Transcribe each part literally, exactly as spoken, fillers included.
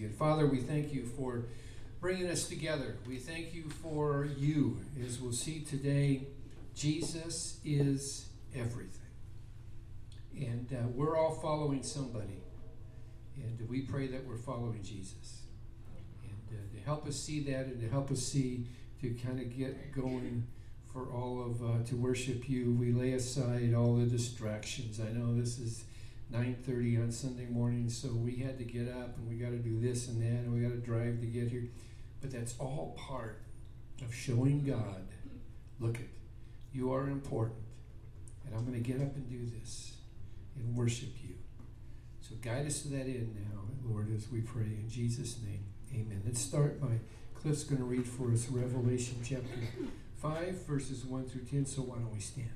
again. Father, we thank you for bringing us together. We thank you for you. As we'll see today, Jesus is everything. And uh, we're all following somebody. And we pray that we're following Jesus. And uh, to help us see that and to help us see, to kind of get going for all of, uh, to worship you, we lay aside all the distractions. I know this is nine thirty on Sunday morning, so we had to get up and we got to do this and that and we got to drive to get here. But that's all part of showing God, look it, you are important. And I'm going to get up and do this and worship you. So guide us to that end now, Lord, as we pray in Jesus' name. Amen. Let's start by, Cliff's going to read for us Revelation chapter five, verses one through ten. So why don't we stand?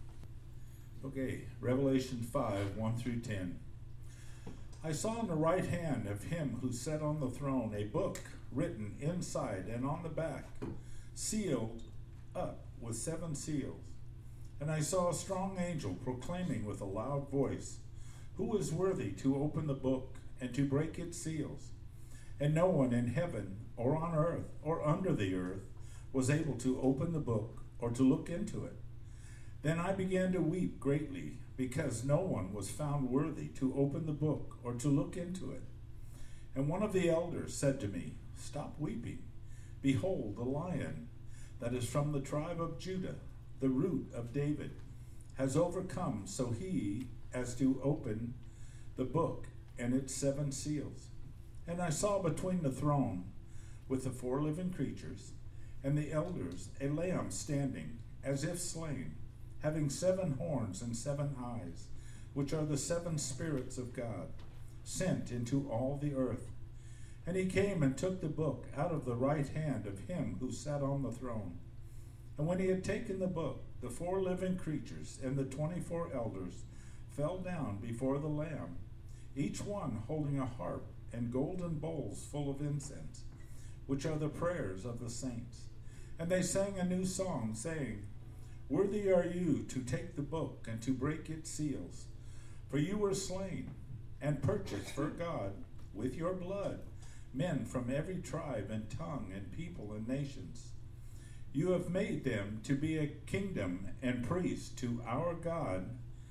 Okay, Revelation five, one through ten. I saw in the right hand of him who sat on the throne a book written inside and on the back, sealed up with seven seals. And I saw a strong angel proclaiming with a loud voice, "Who is worthy to open the book and to break its seals?" And no one in heaven or on earth or under the earth was able to open the book or to look into it. Then I began to weep greatly, because no one was found worthy to open the book or to look into it. And one of the elders said to me, "Stop weeping. Behold, the Lion that is from the tribe of Judah, the root of David, has overcome so he as to open the book and its seven seals." And I saw between the throne with the four living creatures and the elders a lamb standing as if slain, having seven horns and seven eyes, which are the seven spirits of God, sent into all the earth. And he came and took the book out of the right hand of him who sat on the throne. And when he had taken the book, the four living creatures and the twenty-four elders fell down before the Lamb, each one holding a harp and golden bowls full of incense, which are the prayers of the saints. And they sang a new song, saying, "Worthy are you to take the book and to break its seals. For you were slain and purchased for God with your blood men from every tribe and tongue and people and nations. You have made them to be a kingdom and priests to our God,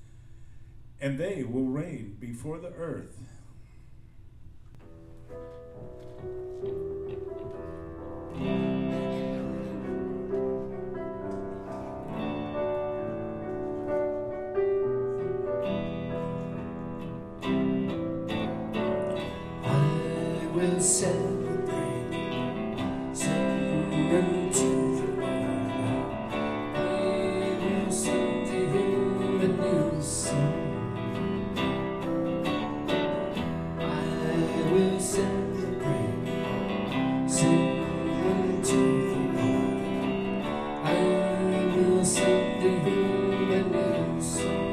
and they will reign before the earth." I will celebrate, sing unto the Lord. I will sing to him a new song. I will celebrate, sing unto the Lord. I will sing to him a new song.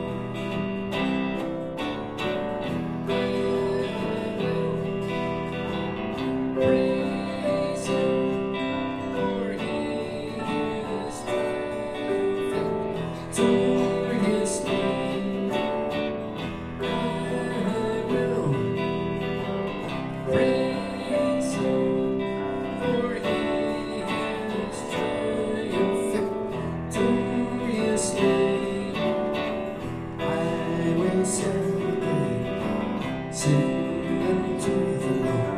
Praise him, for he is perfect. To his name I will praise him, for he is triumphant. To his name I will celebrate, sing unto the Lord.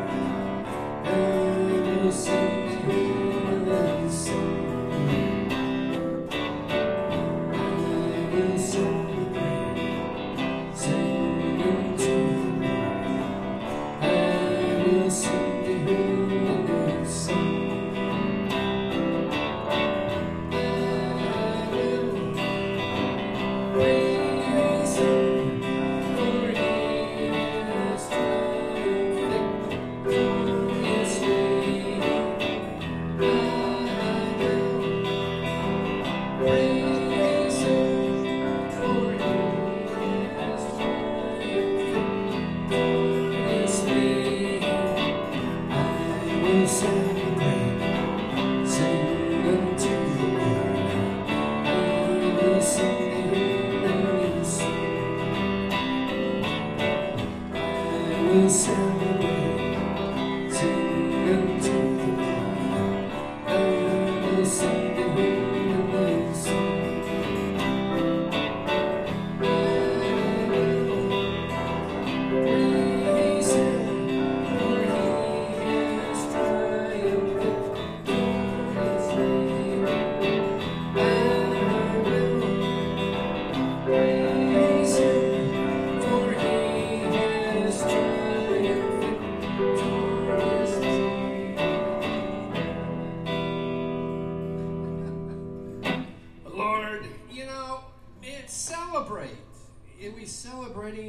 I will sing to him a new song. I will celebrate, sing unto the Lord. I will sing to him a new song. I will praise him, for he is triumphant. To his name I will praise him, for he is triumphant. To his name I will celebrate, sing unto the Lord. I will sing to him a new song. I will celebrate,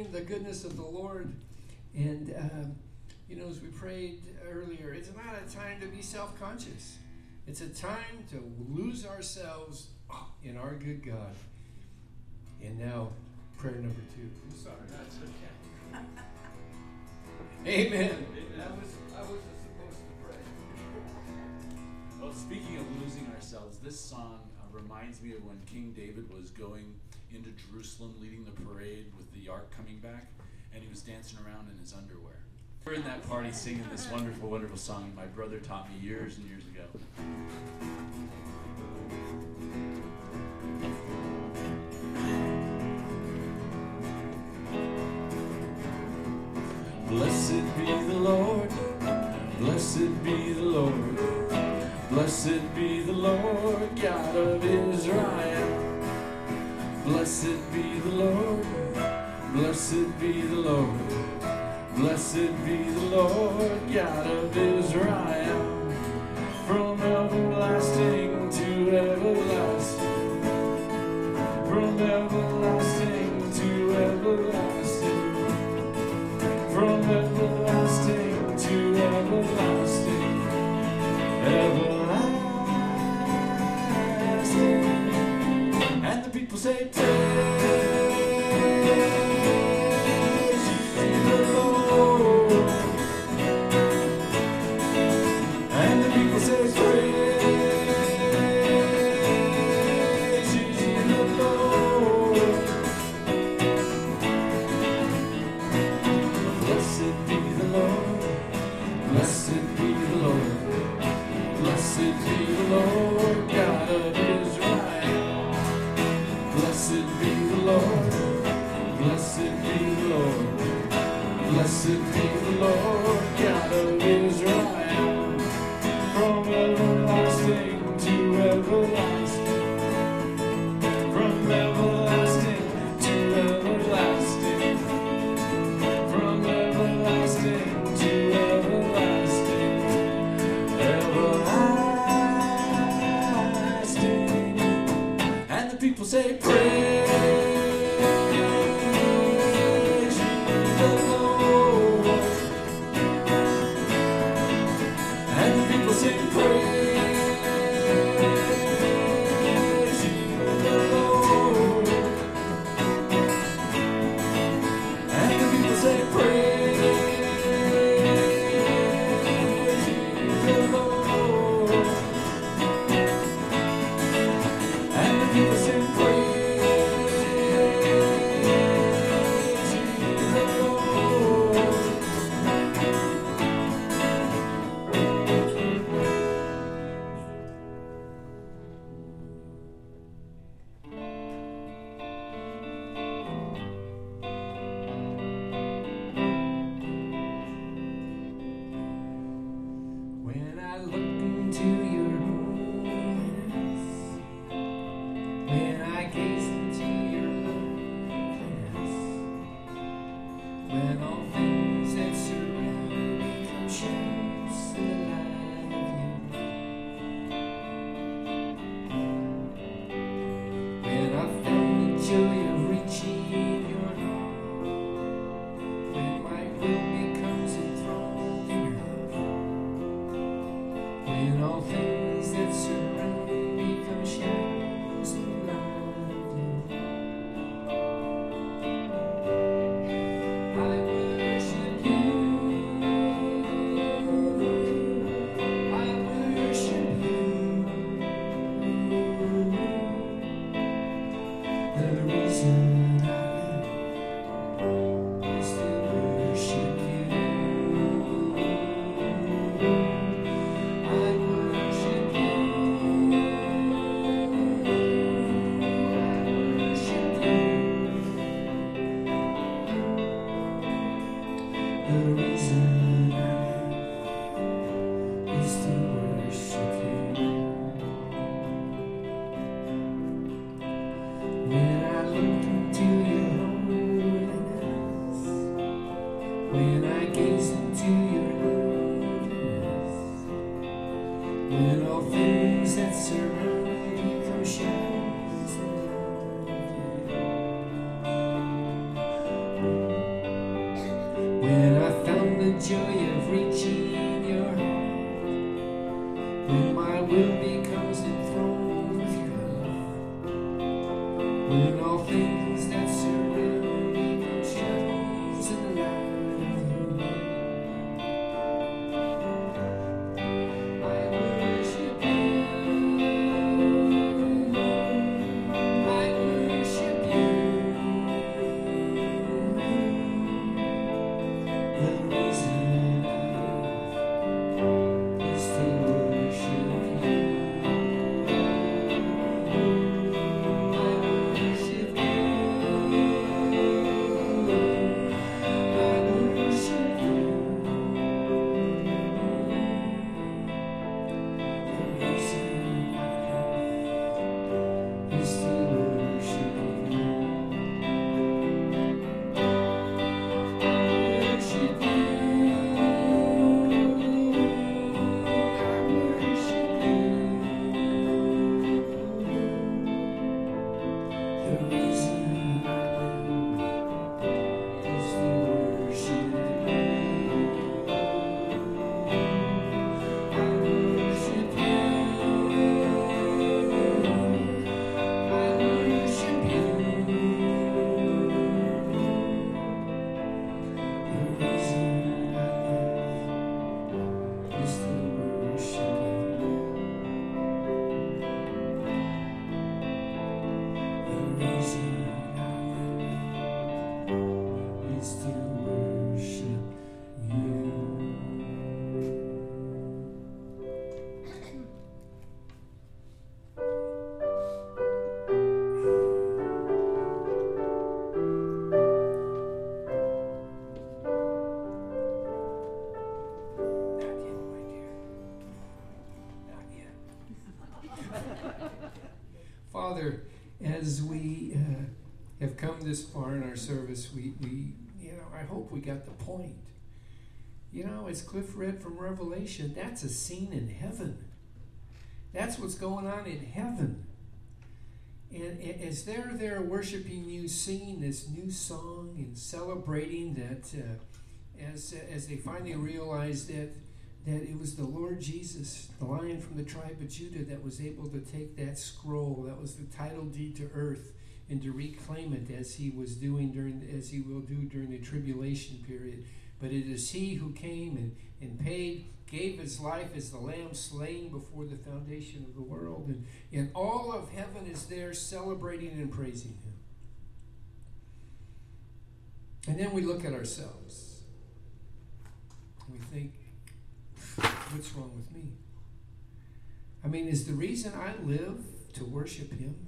proclaim the goodness of the Lord. And, um, you know, as we prayed earlier, it's not a time to be self-conscious. It's a time to lose ourselves in our good God. And now, prayer number two. I'm sorry, that's okay. Amen. I was, I wasn't supposed to pray. Well, speaking of losing ourselves, this song uh, reminds me of when King David was going into Jerusalem, leading the parade with the ark coming back, and he was dancing around in his underwear. We're in that party singing this wonderful, wonderful song my brother taught me years and years ago. Blessed be the Lord, blessed be the Lord, blessed be the Lord, God of Israel. Blessed be the Lord, blessed be the Lord, blessed be the Lord, God of Israel. From everlasting to everlasting, from everlasting to everlasting, from everlasting to everlasting, everlasting. And the people say, praise ye the Lord. And the people say, praise ye the Lord. Blessed be the Lord, blessed be the Lord, blessed be the Lord, God of Israel. Blessed be the Lord, blessed be the Lord, blessed be the Lord, God of Israel. From everlasting to everlasting, from everlasting to everlasting, from everlasting to everlasting, everlasting. And the people say, praise ye the Lord. And the people say, praise ye the Lord. And the people say, praise ye the Lord. And the people say, praise ye the Lord. When I look into your holiness, when I gaze into your loveliness, when all things that surround me come shadows to the light of you. When I feel the joy of reaching your arms, when my will becomes enthroned in your love, when all things When my will becomes enthroned with your love, when all things that surround me become shadows in the light of your love, I worship you. I worship you. The reason I live is to worship you. I worship you. I worship you. The reason I live is to worship you. I worship you. The reason I live is to worship you. I worship you. I worship you. The reason I live is to worship you. The reason I live is to worship you. Not yet, my dear. Not yet. Father, as we uh, have come this far in our service, we, we, you know, I hope we got the point. You know, as Cliff read from Revelation, that's a scene in heaven. That's what's going on in heaven. And a- as they're there worshiping you, singing this new song and celebrating that, uh, as as they finally realized that that it was the Lord Jesus, the Lion from the tribe of Judah, that was able to take that scroll, that was the title deed to earth, and to reclaim it as he was doing during, as he will do during the tribulation period. But it is he who came and, and paid, gave his life as the lamb slain before the foundation of the world. And, and all of heaven is there celebrating and praising him. And then we look at ourselves. And we think, what's wrong with me? I mean, is the reason I live to worship him?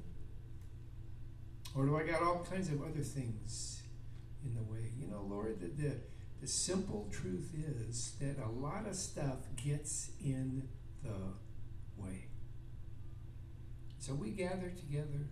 Or do I got all kinds of other things in the way? You know, Lord, the, the, the simple truth is that a lot of stuff gets in the way. So we gather together,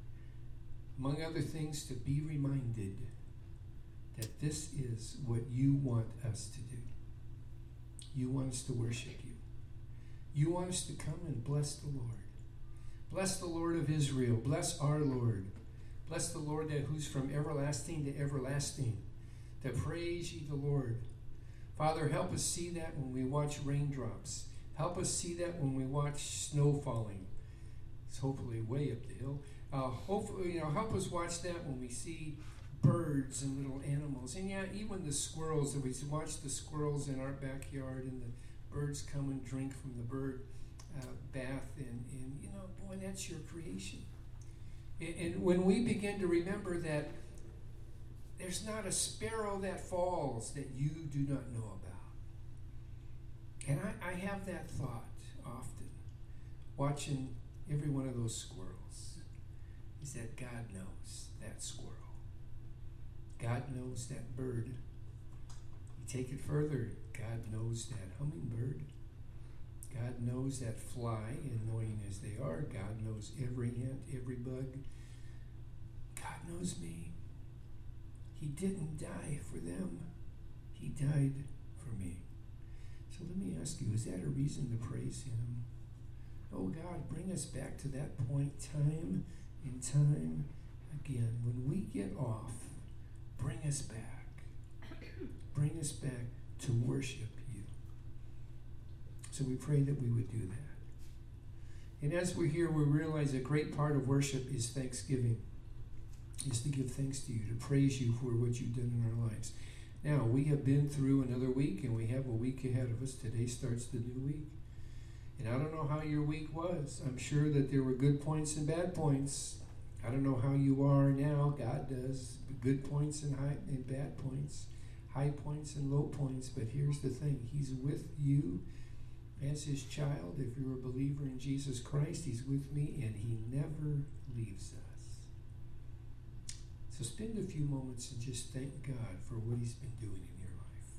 among other things, to be reminded that this is what you want us to do. You want us to worship you. You want us to come and bless the Lord. Bless the Lord of Israel. Bless our Lord. Bless the Lord that who's from everlasting to everlasting. To praise ye the Lord. Father, help us see that when we watch raindrops. Help us see that when we watch snow falling. It's hopefully way up the hill. Uh, hopefully, you know, help us watch that when we see birds and little animals. And yeah, even the squirrels, that we watch the squirrels in our backyard and the birds come and drink from the bird uh, bath. And, and, you know, boy, that's your creation. And, and when we begin to remember that there's not a sparrow that falls that you do not know about. And I, I have that thought often, watching every one of those squirrels, is that God knows that squirrel. God knows that bird. You take it further, God knows that hummingbird. God knows that fly, annoying as they are. God knows every ant, every bug. God knows me. He didn't die for them. He died for me. So let me ask you, is that a reason to praise him? Oh God, bring us back to that point time and time again. When we get off, bring us back. Bring us back to worship you. So we pray that we would do that. And as we're here, we realize a great part of worship is thanksgiving, is to give thanks to you, to praise you for what you've done in our lives. Now, we have been through another week, and we have a week ahead of us. Today starts the new week. And I don't know how your week was. I'm sure that there were good points and bad points. I don't know how you are now. God does. Good points and high and bad points. High points and low points. But here's the thing. He's with you as his child. If you're a believer in Jesus Christ, he's with me, and he never leaves us. So spend a few moments and just thank God for what he's been doing in your life.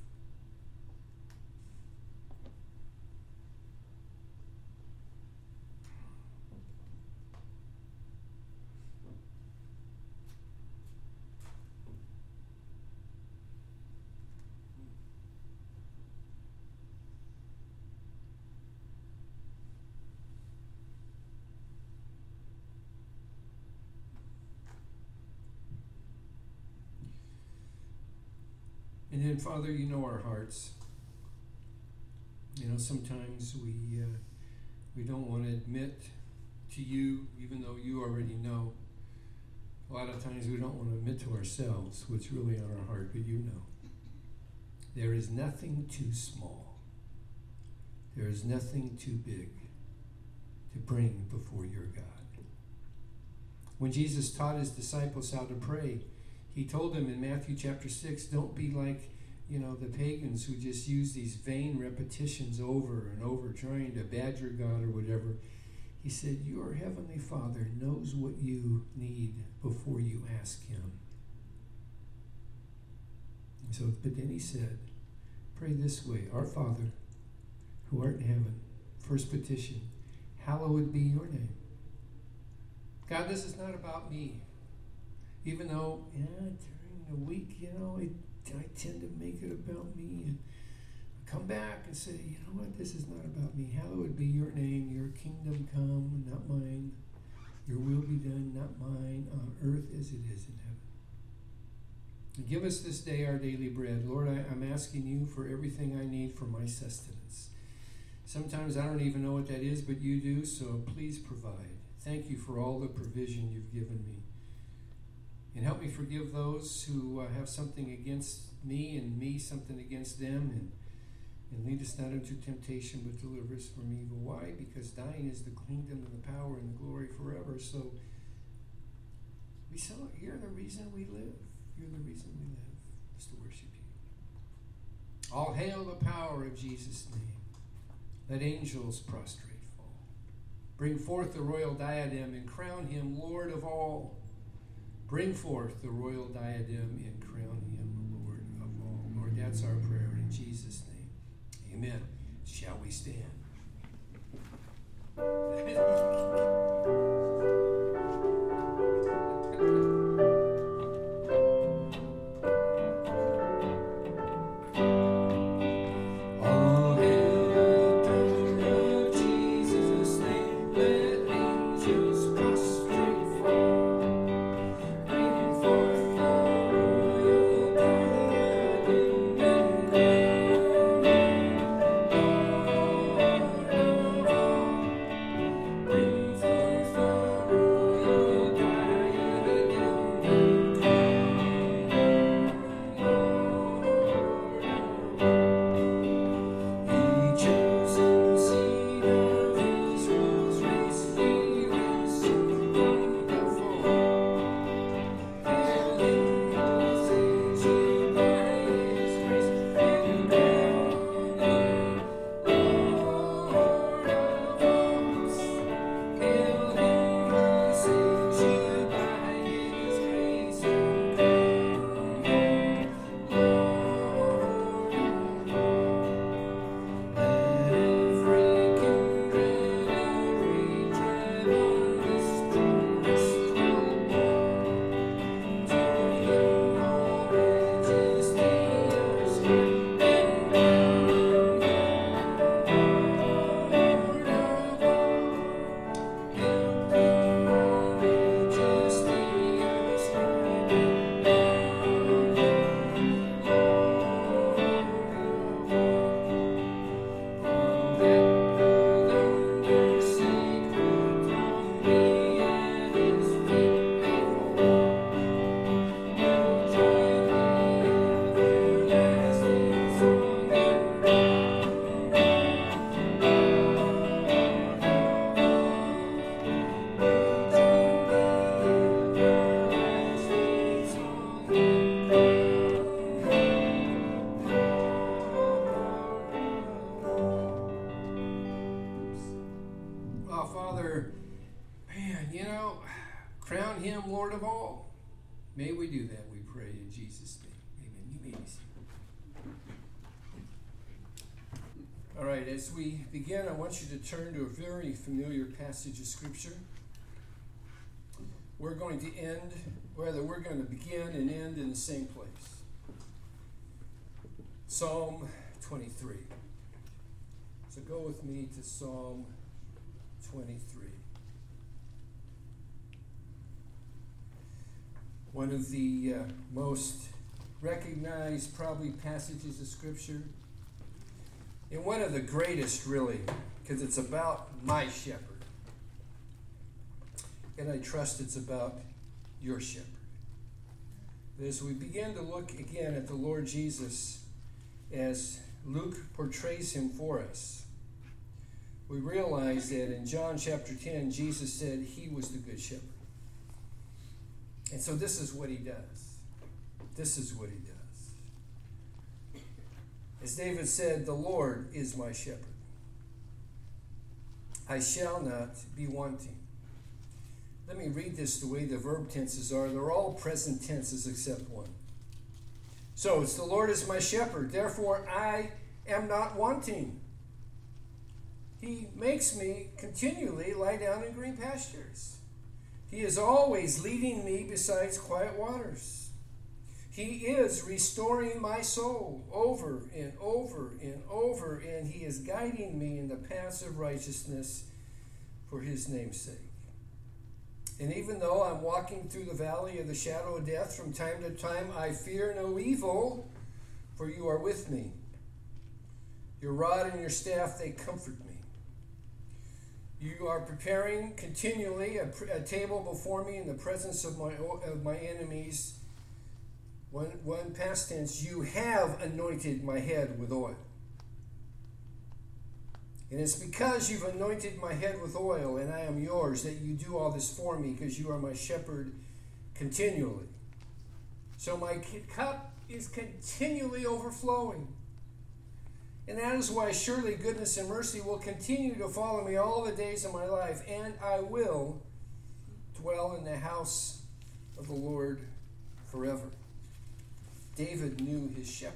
And then, Father, you know our hearts. You know, sometimes we uh, we don't want to admit to you, even though you already know. A lot of times we don't want to admit to ourselves what's really on our heart, but you know. There is nothing too small. There is nothing too big to bring before your God. When Jesus taught his disciples how to pray, he told them in Matthew chapter six, don't be like, you know, the pagans who just use these vain repetitions over and over, trying to badger God or whatever. He said, your heavenly Father knows what you need before you ask him. And so, but then he said, pray this way, our Father, who art in heaven, first petition, hallowed be your name. God, this is not about me. Even though, yeah, during the week, you know, it, I tend to make it about me and come back and say, you know what, this is not about me. Hallowed be your name, your kingdom come, not mine. Your will be done, not mine, on earth as it is in heaven. And give us this day our daily bread. Lord, I, I'm asking you for everything I need for my sustenance. Sometimes I don't even know what that is, but you do, so please provide. Thank you for all the provision you've given me. And help me forgive those who uh, have something against me and me something against them. And, and lead us not into temptation, but deliver us from evil. Why? Because thine is the kingdom and the power and the glory forever. So we saw, you're the reason we live. You're the reason we live, is to worship you. All hail the power of Jesus' name. Let angels prostrate fall. Bring forth the royal diadem and crown him Lord of all. Bring forth the royal diadem and crown him Lord of all. Lord, that's our prayer in Jesus' name. Amen. Shall we stand? Bring Father, man, you know, crown him Lord of all. May we do that, we pray, in Jesus' name. Amen. You may be seated. All right, as we begin, I want you to turn to a very familiar passage of Scripture. We're going to end, rather, we're going to begin and end in the same place. Psalm twenty-three. So go with me to Psalm twenty-three. One of the uh, most recognized, probably, passages of Scripture. And one of the greatest, really, because it's about my shepherd. And I trust it's about your shepherd. But as we begin to look again at the Lord Jesus, as Luke portrays him for us, we realize that in John chapter ten, Jesus said he was the good shepherd. And so this is what he does. This is what he does. As David said, the Lord is my shepherd. I shall not be wanting. Let me read this the way the verb tenses are. They're all present tenses except one. So it's the Lord is my shepherd. Therefore I am not wanting. He makes me continually lie down in green pastures. He is always leading me beside quiet waters. He is restoring my soul over and over and over, and he is guiding me in the paths of righteousness for his name's sake. And even though I'm walking through the valley of the shadow of death, from time to time I fear no evil, for you are with me. Your rod and your staff, they comfort me. You are preparing continually a, a table before me in the presence of my of my enemies. One, one past tense, you have anointed my head with oil. And it's because you've anointed my head with oil and I am yours that you do all this for me, because you are my shepherd continually. So my cup is continually overflowing. And that is why surely goodness and mercy will continue to follow me all the days of my life, and I will dwell in the house of the Lord forever. David knew his shepherd.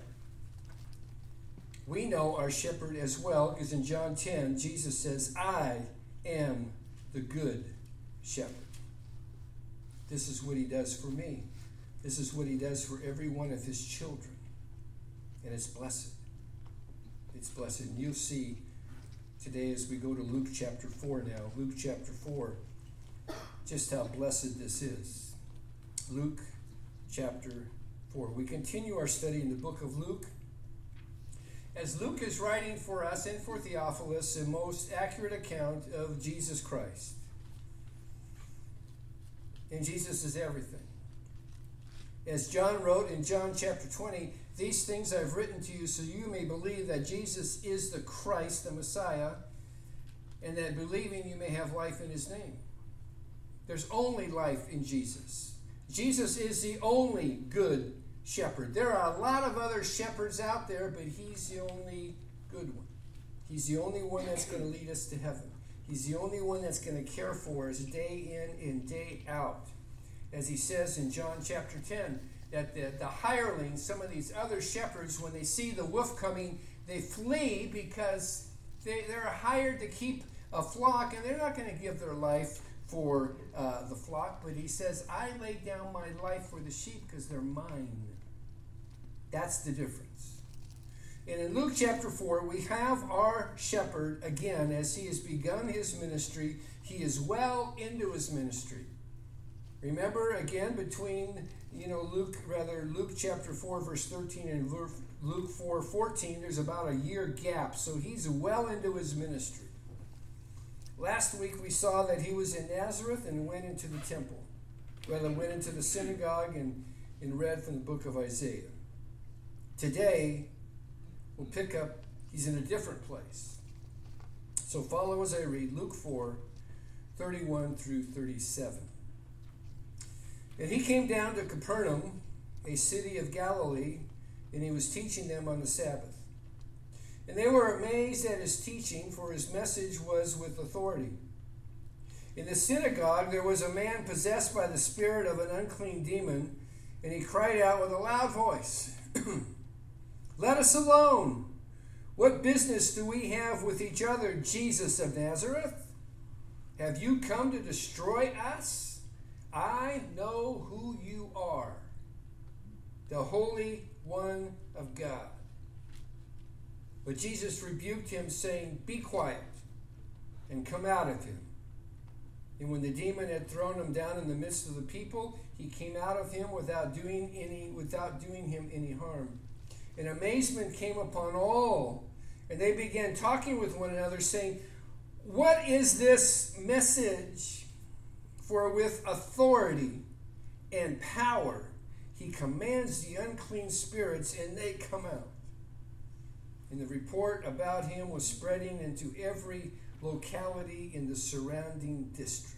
We know our shepherd as well, because in John ten, Jesus says, I am the good shepherd. This is what he does for me. This is what he does for every one of his children. And it's blessed. It's blessed. And you'll see today as we go to Luke chapter four now, Luke chapter four, just how blessed this is. Luke chapter four. We continue our study in the book of Luke. As Luke is writing for us and for Theophilus the most accurate account of Jesus Christ. And Jesus is everything. As John wrote in John chapter twenty, these things I've written to you so you may believe that Jesus is the Christ, the Messiah, and that believing you may have life in his name. There's only life in Jesus. Jesus is the only good shepherd. There are a lot of other shepherds out there, but he's the only good one. He's the only one that's going to lead us to heaven. He's the only one that's going to care for us day in and day out. As he says in John chapter ten, that the, the hirelings, some of these other shepherds, when they see the wolf coming, they flee because they, they're hired to keep a flock, and they're not going to give their life for uh, the flock. But he says, I lay down my life for the sheep because they're mine. That's the difference. And in Luke chapter four, we have our shepherd again as he has begun his ministry. He is well into his ministry. Remember, again, between, you know, Luke, rather, Luke chapter four, verse thirteen and Luke four, fourteen, there's about a year gap. So he's well into his ministry. Last week we saw that he was in Nazareth and went into the temple. Rather, went into the synagogue and, and read from the book of Isaiah. Today, we'll pick up, he's in a different place. So follow as I read Luke four, thirty-one through thirty-seven. And he came down to Capernaum, a city of Galilee, and he was teaching them on the Sabbath. And they were amazed at his teaching, for his message was with authority. In the synagogue there was a man possessed by the spirit of an unclean demon, and he cried out with a loud voice, "Let us alone! What business do we have with each other, Jesus of Nazareth? Have you come to destroy us? I know who you are, the Holy One of God." But Jesus rebuked him, saying, "Be quiet, and come out of him." And when the demon had thrown him down in the midst of the people, he came out of him without doing any, without doing him any harm. And amazement came upon all, and they began talking with one another, saying, "What is this message? For with authority and power he commands the unclean spirits, and they come out." And the report about him was spreading into every locality in the surrounding district.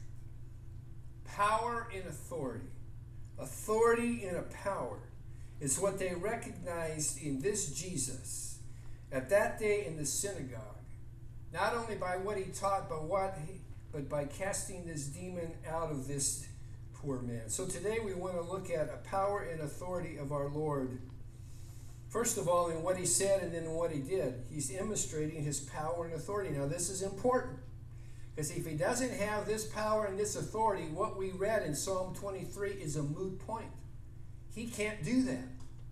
Power and authority. Authority and a power is what they recognized in this Jesus at that day in the synagogue. Not only by what he taught, but what he, but by casting this demon out of this poor man. So today we want to look at a power and authority of our Lord. First of all, in what he said and then in what he did. He's demonstrating his power and authority. Now, this is important, because if he doesn't have this power and this authority, what we read in Psalm twenty-three is a moot point. He can't do that.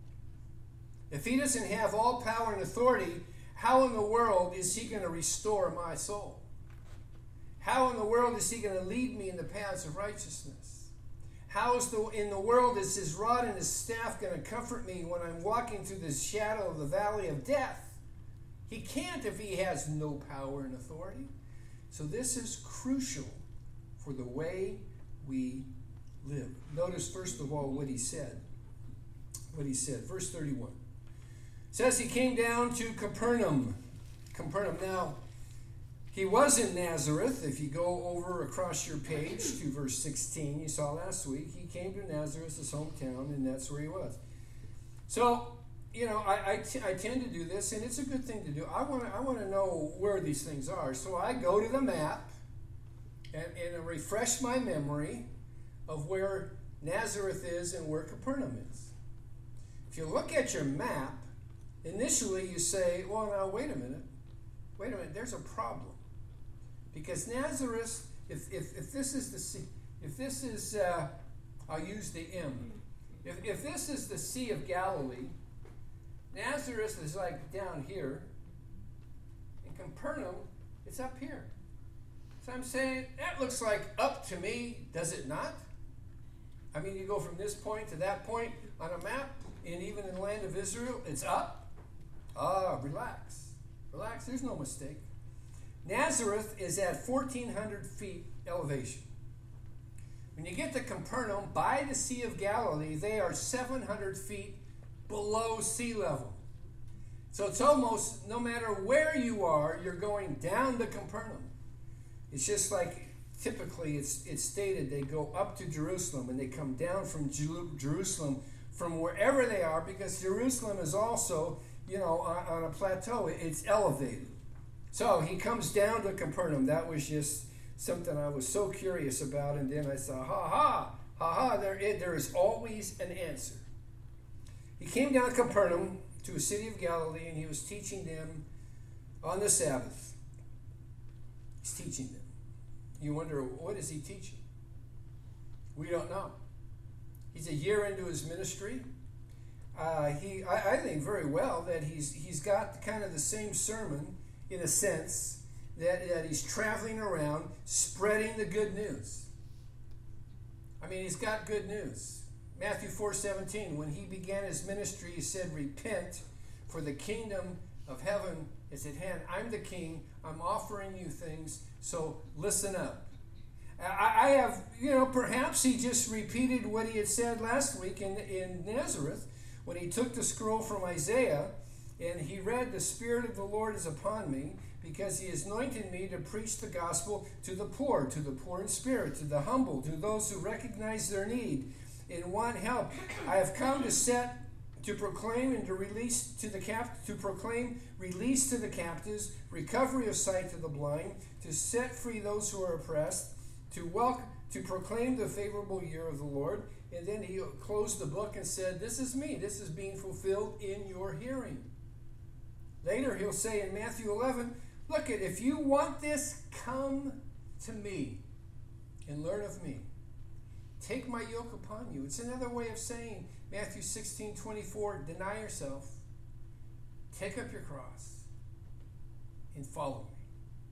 If he doesn't have all power and authority, how in the world is he going to restore my soul? How in the world is he going to lead me in the paths of righteousness? How is the, in the world is his rod and his staff going to comfort me when I'm walking through the shadow of the valley of death? He can't if he has no power and authority. So this is crucial for the way we live. Notice, first of all, what he said. What he said. Verse thirty-one. It says he came down to Capernaum. Capernaum. Now, he was in Nazareth. If you go over across your page to verse sixteen, you saw last week, he came to Nazareth, his hometown, and that's where he was. So, you know, I, I, t- I tend to do this, and it's a good thing to do. I want to I want to know where these things are. So I go to the map and, and refresh my memory of where Nazareth is and where Capernaum is. If you look at your map, initially you say, well, now, wait a minute. Wait a minute, there's a problem. Because Nazareth, if, if, if this is the sea, if this is, uh, I'll use the M. If, if this is the Sea of Galilee, Nazareth is like down here, and Capernaum, it's up here. So I'm saying, that looks like up to me, does it not? I mean, you go from this point to that point on a map, and even in the land of Israel, it's up. Ah, relax. Relax, there's no mistake. Nazareth is at fourteen hundred feet elevation. When you get to Capernaum, by the Sea of Galilee, they are seven hundred feet below sea level. So it's almost, no matter where you are, you're going down to Capernaum. It's just like, typically it's, it's stated, they go up to Jerusalem, and they come down from Ju- Jerusalem from wherever they are, because Jerusalem is also, you know, on, on a plateau. It's elevated. So he comes down to Capernaum. That was just something I was so curious about. And then I saw, ha ha, ha ha, there is, there is always an answer. He came down to Capernaum, to a city of Galilee, and he was teaching them on the Sabbath. He's teaching them. You wonder, what is he teaching? We don't know. He's a year into his ministry. Uh, he, I, I think very well that he's he's got kind of the same sermon, in a sense, that, that he's traveling around spreading the good news. I mean, he's got good news. Matthew four seventeen, when he began his ministry, he said, repent, for the kingdom of heaven is at hand. I'm the king. I'm offering you things, so listen up. I, I have, you know, perhaps he just repeated what he had said last week in, in Nazareth, when he took the scroll from Isaiah, and he read, the Spirit of the Lord is upon me, because he has anointed me to preach the gospel to the poor, to the poor in spirit, to the humble, to those who recognize their need and want help. I have come to set, to proclaim and to release to the cap, to proclaim release to the captives, recovery of sight to the blind, to set free those who are oppressed, to welcome, to proclaim the favorable year of the Lord. And then he closed the book and said, this is me. This is being fulfilled in your hearing. Later he'll say in Matthew eleven, look, it, if you want this, come to me and learn of me. Take my yoke upon you. It's another way of saying, Matthew sixteen twenty-four, deny yourself, take up your cross, and follow me.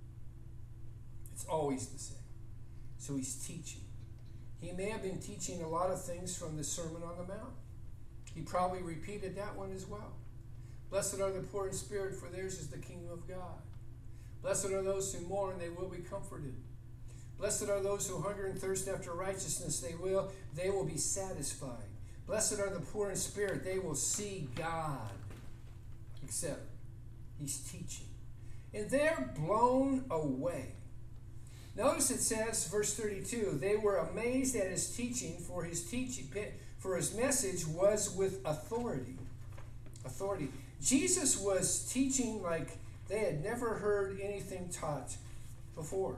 It's always the same. So he's teaching. He may have been teaching a lot of things from the Sermon on the Mount. He probably repeated that one as well. Blessed are the poor in spirit, for theirs is the kingdom of God. Blessed are those who mourn, they will be comforted. Blessed are those who hunger and thirst after righteousness, they will, they will be satisfied. Blessed are the poor in spirit, they will see God. et cetera. He's teaching. And they're blown away. Notice it says, verse thirty-two, they were amazed at his teaching, for his teaching, for his message was with authority. Authority. Jesus was teaching like they had never heard anything taught before.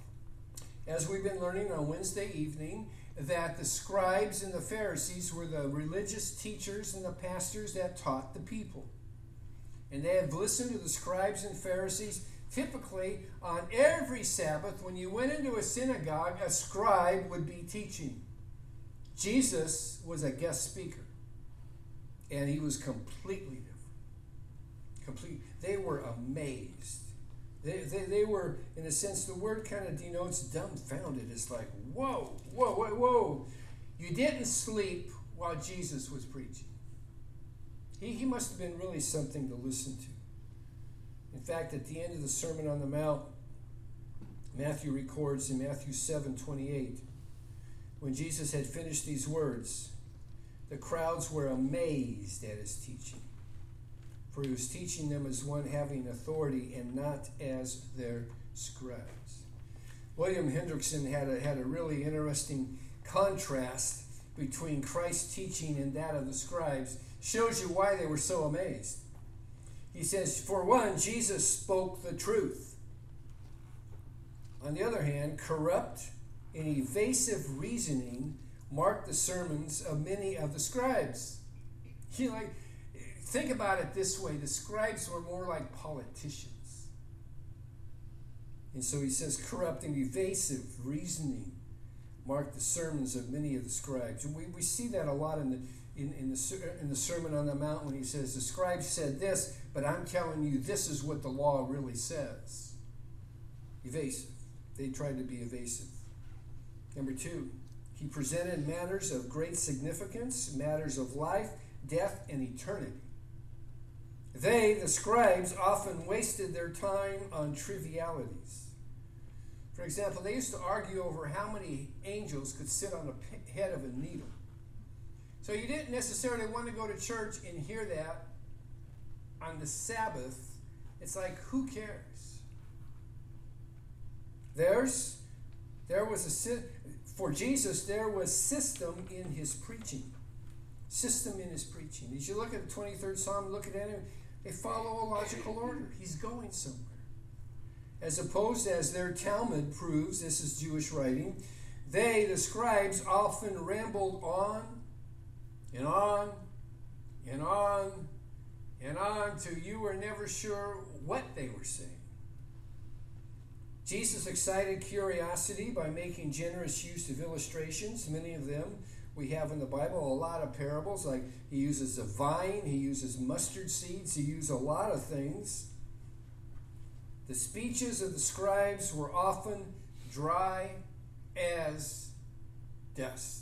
As we've been learning on Wednesday evening, that the scribes and the Pharisees were the religious teachers and the pastors that taught the people. And they have listened to the scribes and Pharisees. Typically, on every Sabbath, when you went into a synagogue, a scribe would be teaching. Jesus was a guest speaker, and he was completely different. Complete. They were amazed. They, they, they were, in a sense, the word kind of denotes dumbfounded. It's like, whoa, whoa, whoa, whoa. You didn't sleep while Jesus was preaching. He, he must have been really something to listen to. In fact, at the end of the Sermon on the Mount, Matthew records in Matthew seven twenty-eight, when Jesus had finished these words, the crowds were amazed at his teaching, for he was teaching them as one having authority and not as their scribes. William Hendrickson had a, had a really interesting contrast between Christ's teaching and that of the scribes. Shows you why they were so amazed. He says, for one, Jesus spoke the truth. On the other hand, corrupt and evasive reasoning marked the sermons of many of the scribes. You like, think about it this way. The scribes were more like politicians. And so he says, corrupt and evasive reasoning marked the sermons of many of the scribes. And we, we see that a lot in the In, in, the, in the Sermon on the Mount when he says, the scribe said this, but I'm telling you this is what the law really says. Evasive. They tried to be evasive. Number two, he presented matters of great significance, matters of life, death, and eternity. They, the scribes, often wasted their time on trivialities. For example, they used to argue over how many angels could sit on the head of a needle. So you didn't necessarily want to go to church and hear that on the Sabbath. It's like, who cares? There's, there was a, for Jesus, there was system in his preaching. System in his preaching. As you look at the twenty-third Psalm, look at him, they follow a logical order. He's going somewhere. As opposed, as their Talmud proves, this is Jewish writing, they, the scribes, often rambled on and on, and on, and on, till you were never sure what they were saying. Jesus excited curiosity by making generous use of illustrations. Many of them we have in the Bible, a lot of parables, like he uses a vine, he uses mustard seeds, he uses a lot of things. The speeches of the scribes were often dry as dust.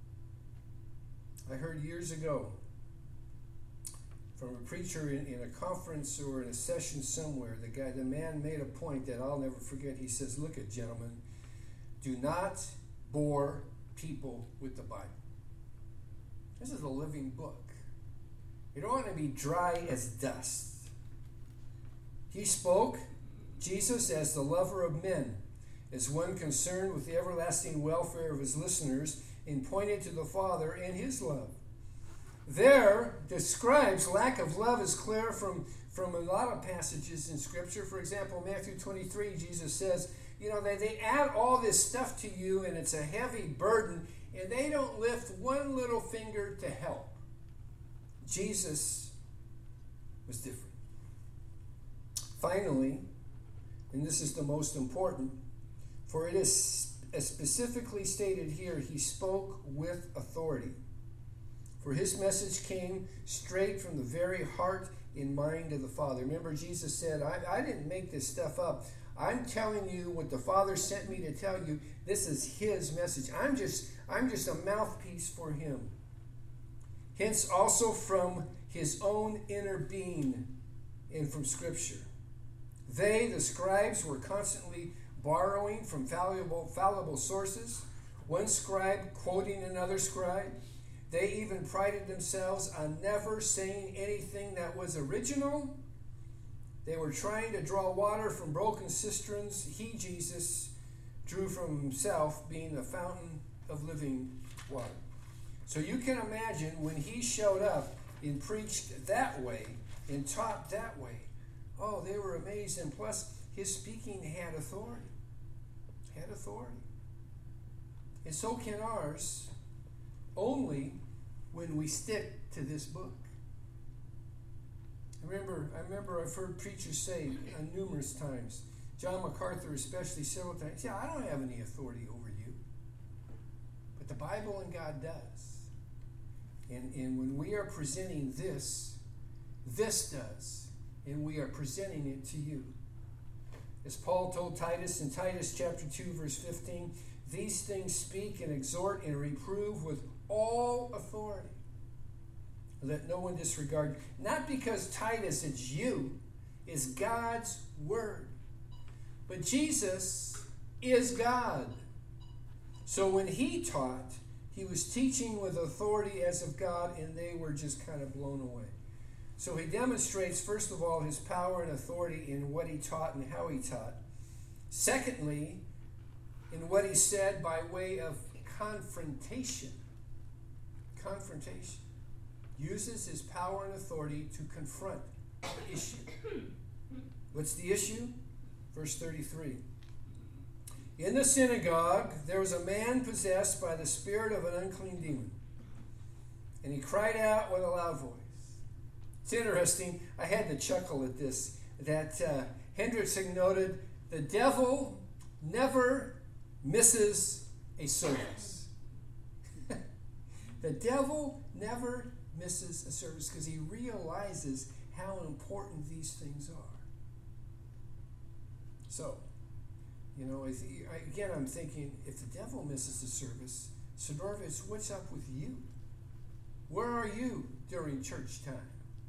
I heard years ago from a preacher in, in a conference or in a session somewhere, the guy, the man made a point that I'll never forget. He says, look at gentlemen, do not bore people with the Bible. This is a living book. You don't want to be dry as dust. He spoke, Jesus, as the lover of men, as one concerned with the everlasting welfare of his listeners, and pointed to the Father and his love. There, the scribes' lack of love is clear from from a lot of passages in Scripture. For example, Matthew twenty-three, Jesus says, you know, they, they add all this stuff to you, and it's a heavy burden, and they don't lift one little finger to help. Jesus was different. Finally, and this is the most important, for it is as specifically stated here, he spoke with authority. For his message came straight from the very heart and mind of the Father. Remember, Jesus said, I, I didn't make this stuff up. I'm telling you what the Father sent me to tell you. This is his message. I'm just, I'm just a mouthpiece for him. Hence, also from his own inner being and from Scripture. They, the scribes, were constantly borrowing from fallible, fallible sources, one scribe quoting another scribe. They even prided themselves on never saying anything that was original. They were trying to draw water from broken cisterns. He, Jesus, drew from himself, being the fountain of living water. So you can imagine when he showed up and preached that way and taught that way, oh, they were amazed. And plus, his speaking had authority. Had authority. And so can ours, only when we stick to this book. I remember, I remember I've heard preachers say uh, numerous times, John MacArthur especially several times, yeah, I don't have any authority over you. But the Bible and God does. And, and when we are presenting this, this does. And we are presenting it to you. As Paul told Titus in Titus chapter two, verse fifteen, these things speak and exhort and reprove with all authority. Let no one disregard. Not because Titus, it's you, is God's word. But Jesus is God. So when he taught, he was teaching with authority as of God, and they were just kind of blown away. So he demonstrates, first of all, his power and authority in what he taught and how he taught. Secondly, in what he said by way of confrontation. Confrontation. Uses his power and authority to confront the issue. What's the issue? Verse thirty-three. In the synagogue, there was a man possessed by the spirit of an unclean demon. And he cried out with a loud voice. It's interesting. I had to chuckle at this. That uh, Hendrickson noted, the devil never misses a service. The devil never misses a service because he realizes how important these things are. So, you know, again, I'm thinking, if the devil misses a service, Sidorvis, what's up with you? Where are you during church time?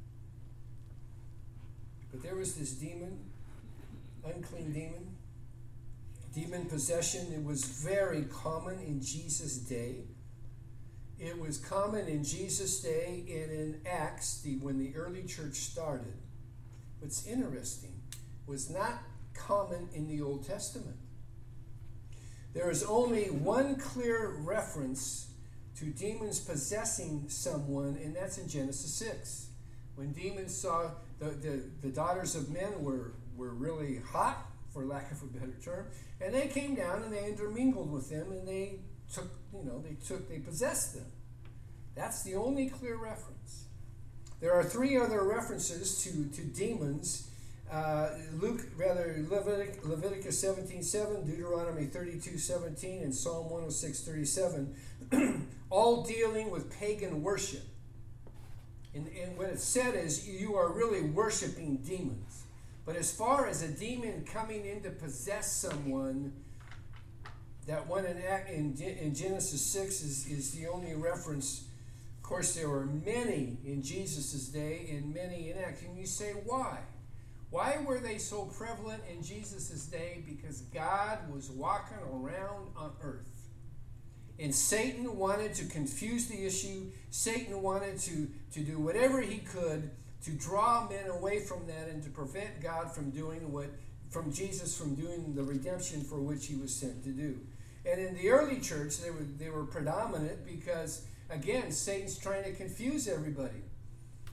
But there was this demon, unclean demon, demon possession. It was very common in Jesus' day. It was common in Jesus' day and in Acts, the, when the early church started. What's interesting was not common in the Old Testament. There is only one clear reference to demons possessing someone, and that's in Genesis six. When demons saw the, the, the daughters of men were, were really hot, for lack of a better term, and they came down and they intermingled with them, and they took, you know, they took, they possessed them. That's the only clear reference. There are three other references to, to demons. Uh, Luke, rather, Levitic, Leviticus seventeen seven, Deuteronomy thirty-two seventeen, and Psalm one oh six thirty-seven, all dealing with pagan worship. And, and what it said is you are really worshiping demons. But as far as a demon coming in to possess someone, that one in, in, in Genesis six is, is the only reference. Of course, there were many in Jesus' day and many in Acts. And you say, why? Why were they so prevalent in Jesus' day? Because God was walking around on earth. And Satan wanted to confuse the issue. Satan wanted to, to do whatever he could to draw men away from that and to prevent God from doing what, from Jesus from doing the redemption for which he was sent to do. And in the early church, they were, they were predominant because, again, Satan's trying to confuse everybody.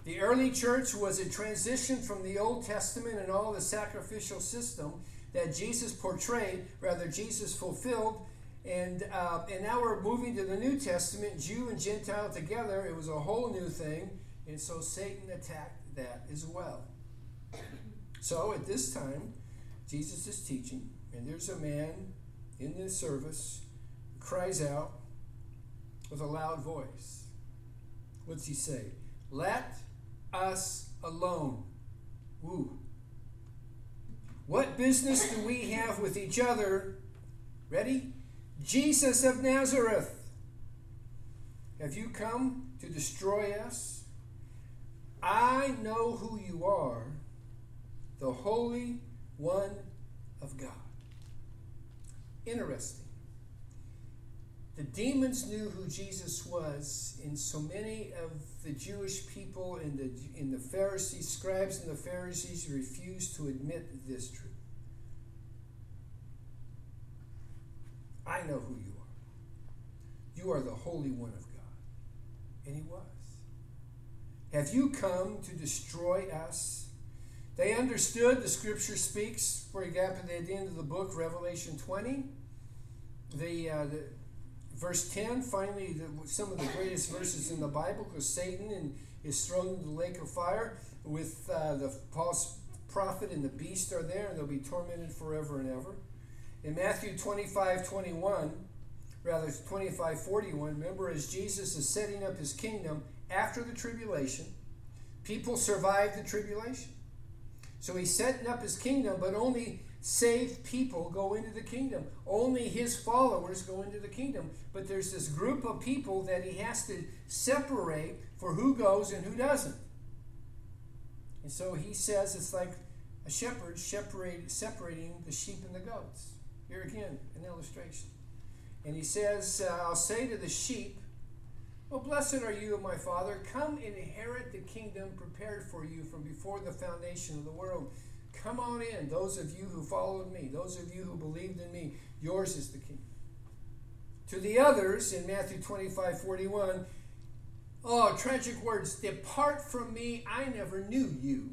The early church was a transition from the Old Testament and all the sacrificial system that Jesus portrayed, rather Jesus fulfilled. And, uh, and now we're moving to the New Testament, Jew and Gentile together. It was a whole new thing. And so Satan attacked that as well. So at this time, Jesus is teaching, and there's a man in this service who cries out with a loud voice. What's he say? Let us alone. Woo. What business do we have with each other? Ready? Jesus of Nazareth. Have you come to destroy us? I know who you are, the Holy One of God. Interesting. The demons knew who Jesus was, and so many of the Jewish people and the, and the Pharisees, scribes and the Pharisees refused to admit this truth. I know who you are. You are the Holy One of God. And he was. Have you come to destroy us? They understood, the scripture speaks, for example, at the end of the book, Revelation twenty, the, uh, the verse ten, finally, the, some of the greatest verses in the Bible, because Satan and is thrown into the lake of fire with uh, the false prophet and the beast are there, and they'll be tormented forever and ever. In Matthew twenty-five twenty-one, rather twenty-five forty-one, remember, as Jesus is setting up his kingdom after the tribulation, people survived the tribulation. So he's setting up his kingdom, but only saved people go into the kingdom. Only his followers go into the kingdom. But there's this group of people that he has to separate for who goes and who doesn't. And so he says it's like a shepherd separate, separating the sheep and the goats. Here again, an illustration. And he says, uh, I'll say to the sheep, well, blessed are you, my Father. Come and inherit the kingdom prepared for you from before the foundation of the world. Come on in, those of you who followed me, those of you who believed in me. Yours is the kingdom. To the others, in Matthew twenty-five forty-one, oh, tragic words, depart from me, I never knew you.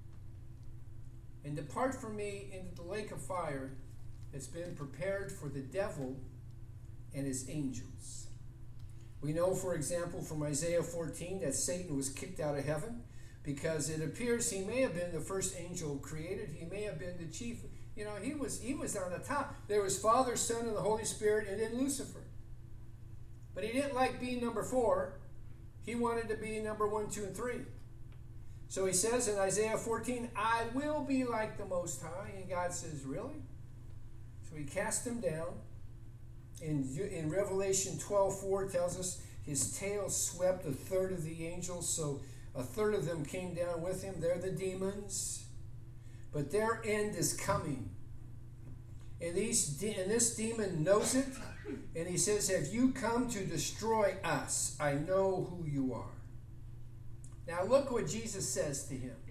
And depart from me into the lake of fire that's been prepared for the devil and his angels. We know, for example, from Isaiah fourteen that Satan was kicked out of heaven because it appears he may have been the first angel created. He may have been the chief. You know, he was he was on the top. There was Father, Son, and the Holy Spirit, and then Lucifer. But he didn't like being number four. He wanted to be number one, two, and three. So he says in Isaiah fourteen, I will be like the Most High. And God says, really? So he cast him down. In, in Revelation twelve four tells us his tail swept a third of the angels, so a third of them came down with him. They're the demons. But their end is coming. And, these, and this demon knows it, and he says, have you come to destroy us? I know who you are. Now look what Jesus says to him.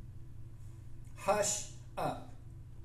Hush up.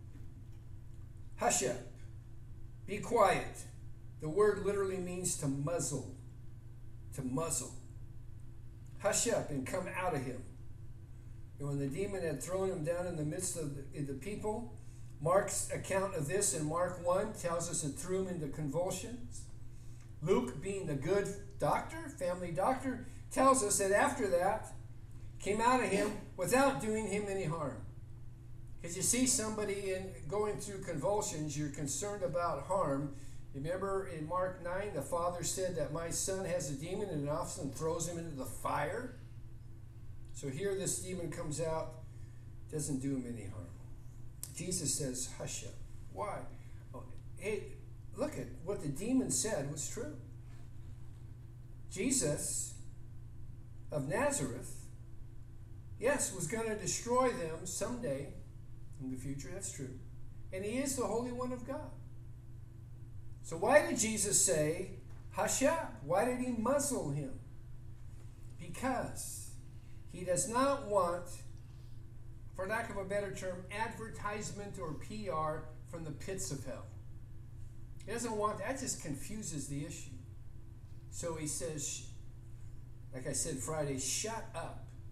Hush up. Be quiet. The word literally means to muzzle. To muzzle. Hush up and come out of him. And when the demon had thrown him down in the midst of the, the people, Mark's account of this in Mark one tells us it threw him into convulsions. Luke, being the good doctor, family doctor, tells us that after that, came out of him without doing him any harm. Because you see somebody in going through convulsions, you're concerned about harm. Remember in Mark nine, the father said that my son has a demon and often throws him into the fire. So here this demon comes out, doesn't do him any harm. Jesus says, hush up. Why? Oh, hey, look at what the demon said was true. Jesus of Nazareth, yes, was going to destroy them someday in the future. That's true. And he is the Holy One of God. So why did Jesus say, hush up? Why did he muzzle him? Because he does not want, for lack of a better term, advertisement or P R from the pits of hell. He doesn't want, that just confuses the issue. So he says, like I said Friday, shut up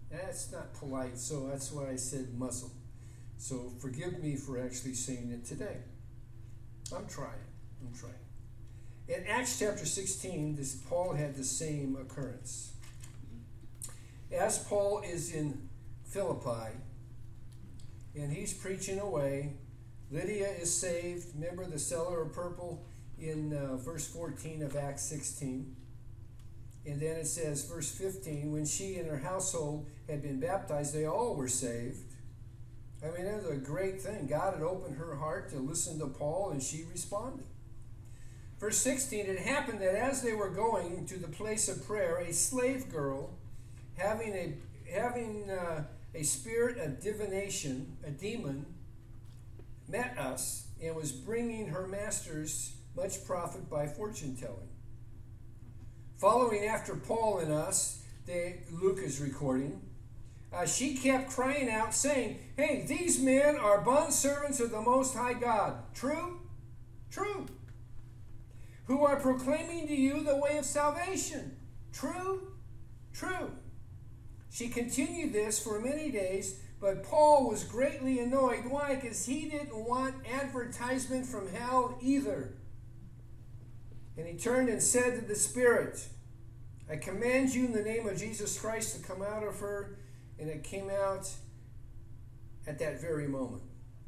That's not polite, so that's why I said muzzle. So forgive me for actually saying it today. I'm trying. I'm trying. In Acts chapter sixteen, this Paul had the same occurrence. As Paul is in Philippi, and he's preaching away, Lydia is saved. Remember the seller of purple in uh, verse fourteen of Acts sixteen. And then it says, verse fifteen, when she and her household had been baptized, they all were saved. I mean, it was a great thing. God had opened her heart to listen to Paul, and she responded. Verse sixteen, it happened that as they were going to the place of prayer, a slave girl, having a having uh, a spirit of divination, a demon, met us and was bringing her masters much profit by fortune-telling. Following after Paul and us, they, Luke is recording, uh, she kept crying out, saying, hey, these men are bondservants of the Most High God. True? True. Who are proclaiming to you the way of salvation. True? True. She continued this for many days, but Paul was greatly annoyed. Why? Because he didn't want advertisement from hell either. And he turned and said to the Spirit, I command you in the name of Jesus Christ to come out of her. And it came out at that very moment.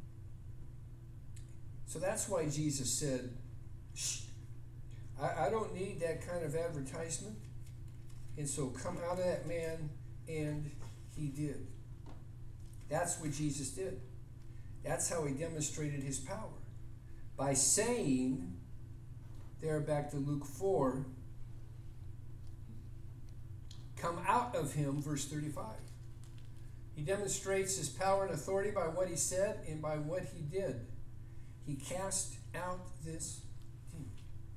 So that's why Jesus said, shh, I, I don't need that kind of advertisement. And so come out of that man, and he did. That's what Jesus did. That's how he demonstrated his power. By saying, there back to Luke four, come out of him, verse thirty-five. He demonstrates his power and authority by what he said and by what he did. He cast out this demon.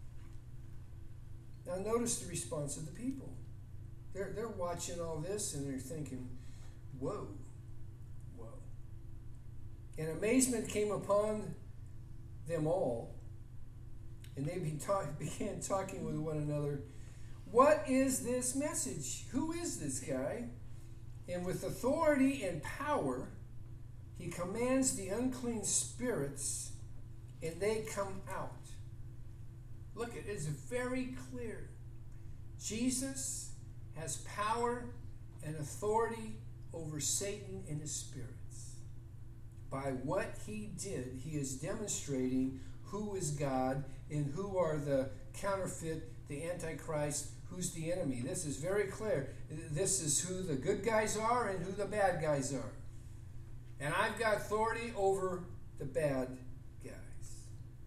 Now notice the response of the people. They're, they're watching all this and they're thinking, whoa, whoa. And amazement came upon them all, and they be talk, began talking with one another. What is this message? Who is this guy? And with authority and power, he commands the unclean spirits, and they come out. Look, it is very clear. Jesus has power and authority over Satan and his spirits. By what he did, he is demonstrating who is God and who are the counterfeit, the Antichrist, who's the enemy. This is very clear. This is who the good guys are and who the bad guys are. And I've got authority over the bad guys.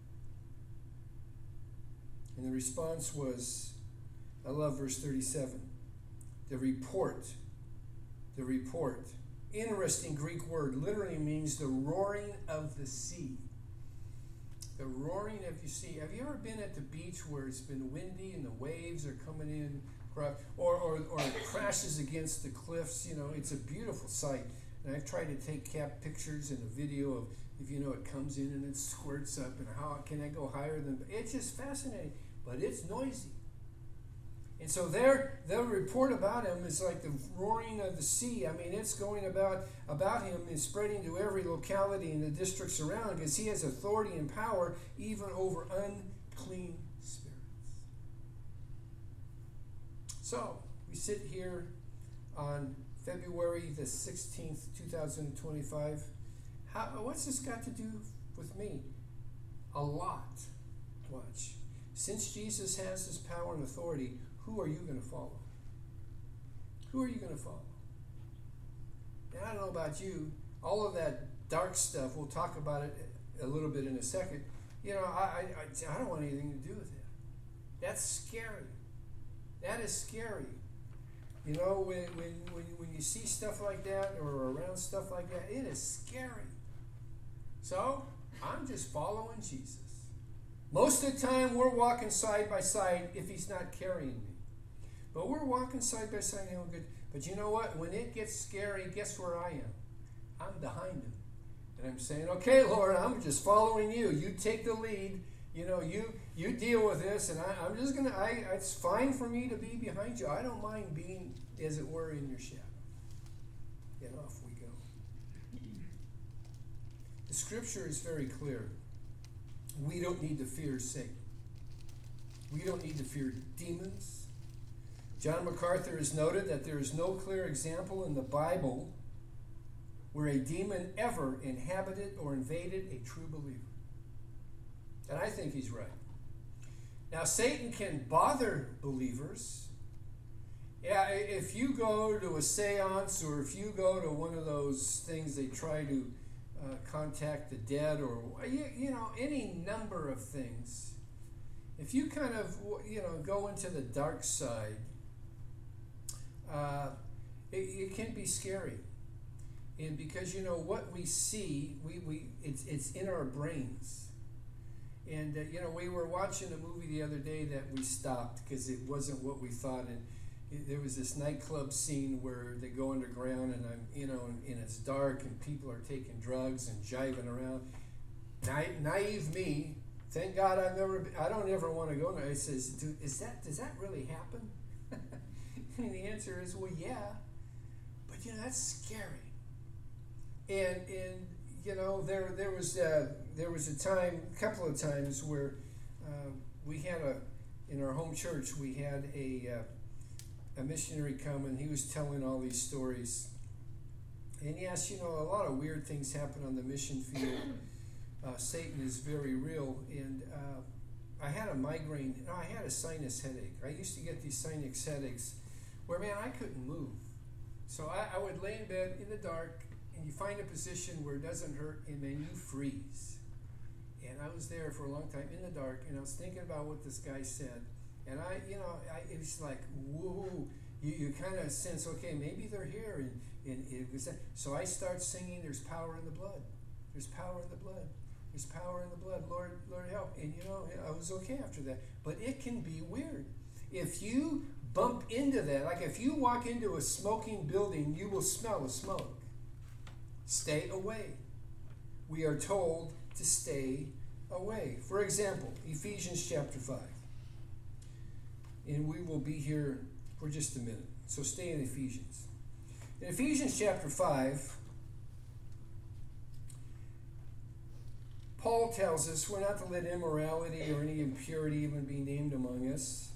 And the response was, I love verse thirty-seven. The report. The report. Interesting Greek word. Literally means the roaring of the sea. The roaring of the sea. Have you ever been at the beach where it's been windy and the waves are coming in, or, or, or it crashes against the cliffs? You know, it's a beautiful sight. And I've tried to take cap pictures and a video of, if you know, it comes in and it squirts up, and how can I go higher than, it's just fascinating, but it's noisy. And so their, their report about him is like the roaring of the sea. I mean, it's going about, about him and spreading to every locality in the districts around, because he has authority and power even over unclean spirits. So, we sit here on February the sixteenth, two thousand twenty-five. How, what's this got to do with me? A lot. Watch. Since Jesus has his power and authority, who are you going to follow? Who are you going to follow? And I don't know about you, all of that dark stuff, we'll talk about it a little bit in a second. You know, I, I, I don't want anything to do with that. That's scary. That is scary. You know, when, when, when, when you see stuff like that or around stuff like that, it is scary. So, I'm just following Jesus. Most of the time, we're walking side by side if he's not carrying me. But we're walking side by side and good. But you know what? When it gets scary, guess where I am? I'm behind him. And I'm saying, okay, Lord, I'm just following you. You take the lead. You know, you you deal with this. And I, I'm just going to, I it's fine for me to be behind you. I don't mind being, as it were, in your shadow. and off we go. The scripture is very clear. We don't need to fear Satan. We don't need to fear demons. John MacArthur has noted that there is no clear example in the Bible where a demon ever inhabited or invaded a true believer. And I think he's right. Now, Satan can bother believers. Yeah, if you go to a seance or if you go to one of those things they try to uh, contact the dead or, you, you know, any number of things, if you kind of, you know, go into the dark side, uh, it, it can be scary. And because, you know, what we see, we, we it's, it's in our brains. And, uh, you know, we were watching a movie the other day that we stopped because it wasn't what we thought. And it, there was this nightclub scene where they go underground and, I'm, you know, and, and it's dark and people are taking drugs and jiving around. Na- naive me, thank God I've never, been, I don't ever want to go there. I says, Dude, is that, does that really happen? And the answer is, well, yeah. But, you know, that's scary. And, and you know, there there was uh, there was a time, a couple of times where uh, we had a, in our home church, we had a uh, a missionary come and he was telling all these stories. And yes, you know, a lot of weird things happen on the mission field. Uh, Satan is very real. And uh, I had a migraine, no, I had a sinus headache. I used to get these sinus headaches where, man, I couldn't move. So I, I would lay in bed in the dark, and you find a position where it doesn't hurt, and then you freeze. And I was there for a long time in the dark, and I was thinking about what this guy said. And I, you know, I, it was like, whoa. You, you kind of sense, okay, maybe they're here. And, and it was that. So I start singing, there's power in the blood. There's power in the blood. There's power in the blood. Lord, Lord, help. And, you know, I was okay after that. But it can be weird. If you bump into that, like if you walk into a smoking building, you will smell the smoke. Stay away. We are told to stay away. For example, Ephesians chapter five. And we will be here for just a minute. So stay in Ephesians. In Ephesians chapter five, Paul tells us we're not to let immorality or any impurity even be named among us.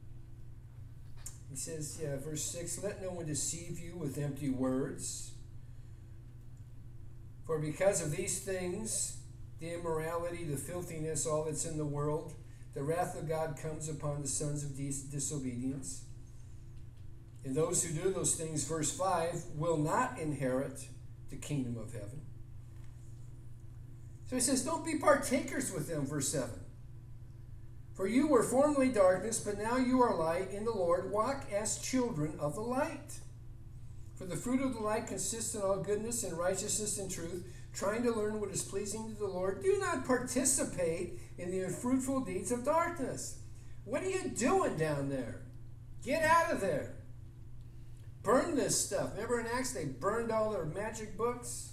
He says, yeah, verse six, let no one deceive you with empty words. For because of these things, the immorality, the filthiness, all that's in the world, the wrath of God comes upon the sons of dis- disobedience. And those who do those things, verse five, will not inherit the kingdom of heaven. So he says, don't be partakers with them, verse seven. For you were formerly darkness, but now you are light in the Lord. Walk as children of the light. For the fruit of the light consists in all goodness and righteousness and truth, trying to learn what is pleasing to the Lord. Do not participate in the unfruitful deeds of darkness. What are you doing down there? Get out of there. Burn this stuff. Remember in Acts, they burned all their magic books?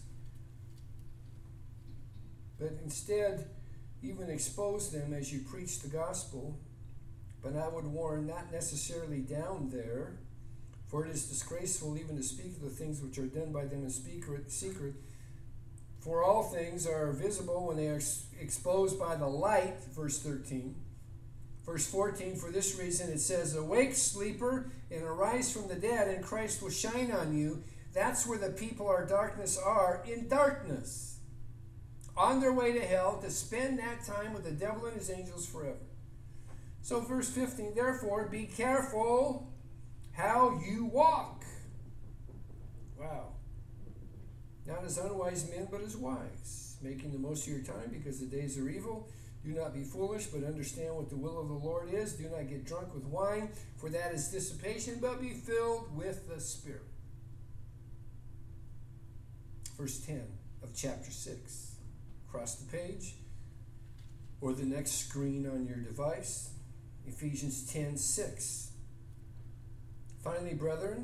But instead, even expose them as you preach the gospel. But I would warn, not necessarily down there, for it is disgraceful even to speak of the things which are done by them in secret. For all things are visible when they are exposed by the light, verse thirteen. Verse fourteen, for this reason it says, awake, sleeper, and arise from the dead, and Christ will shine on you. That's where the people our darkness are, in darkness, on their way to hell, to spend that time with the devil and his angels forever. So verse fifteen, therefore be careful how you walk. Wow. Not as unwise men, but as wise, making the most of your time because the days are evil. Do not be foolish, but understand what the will of the Lord is. Do not get drunk with wine, for that is dissipation, but be filled with the Spirit. Verse ten of chapter six. Across the page, or the next screen on your device. Ephesians ten six. Finally, brethren,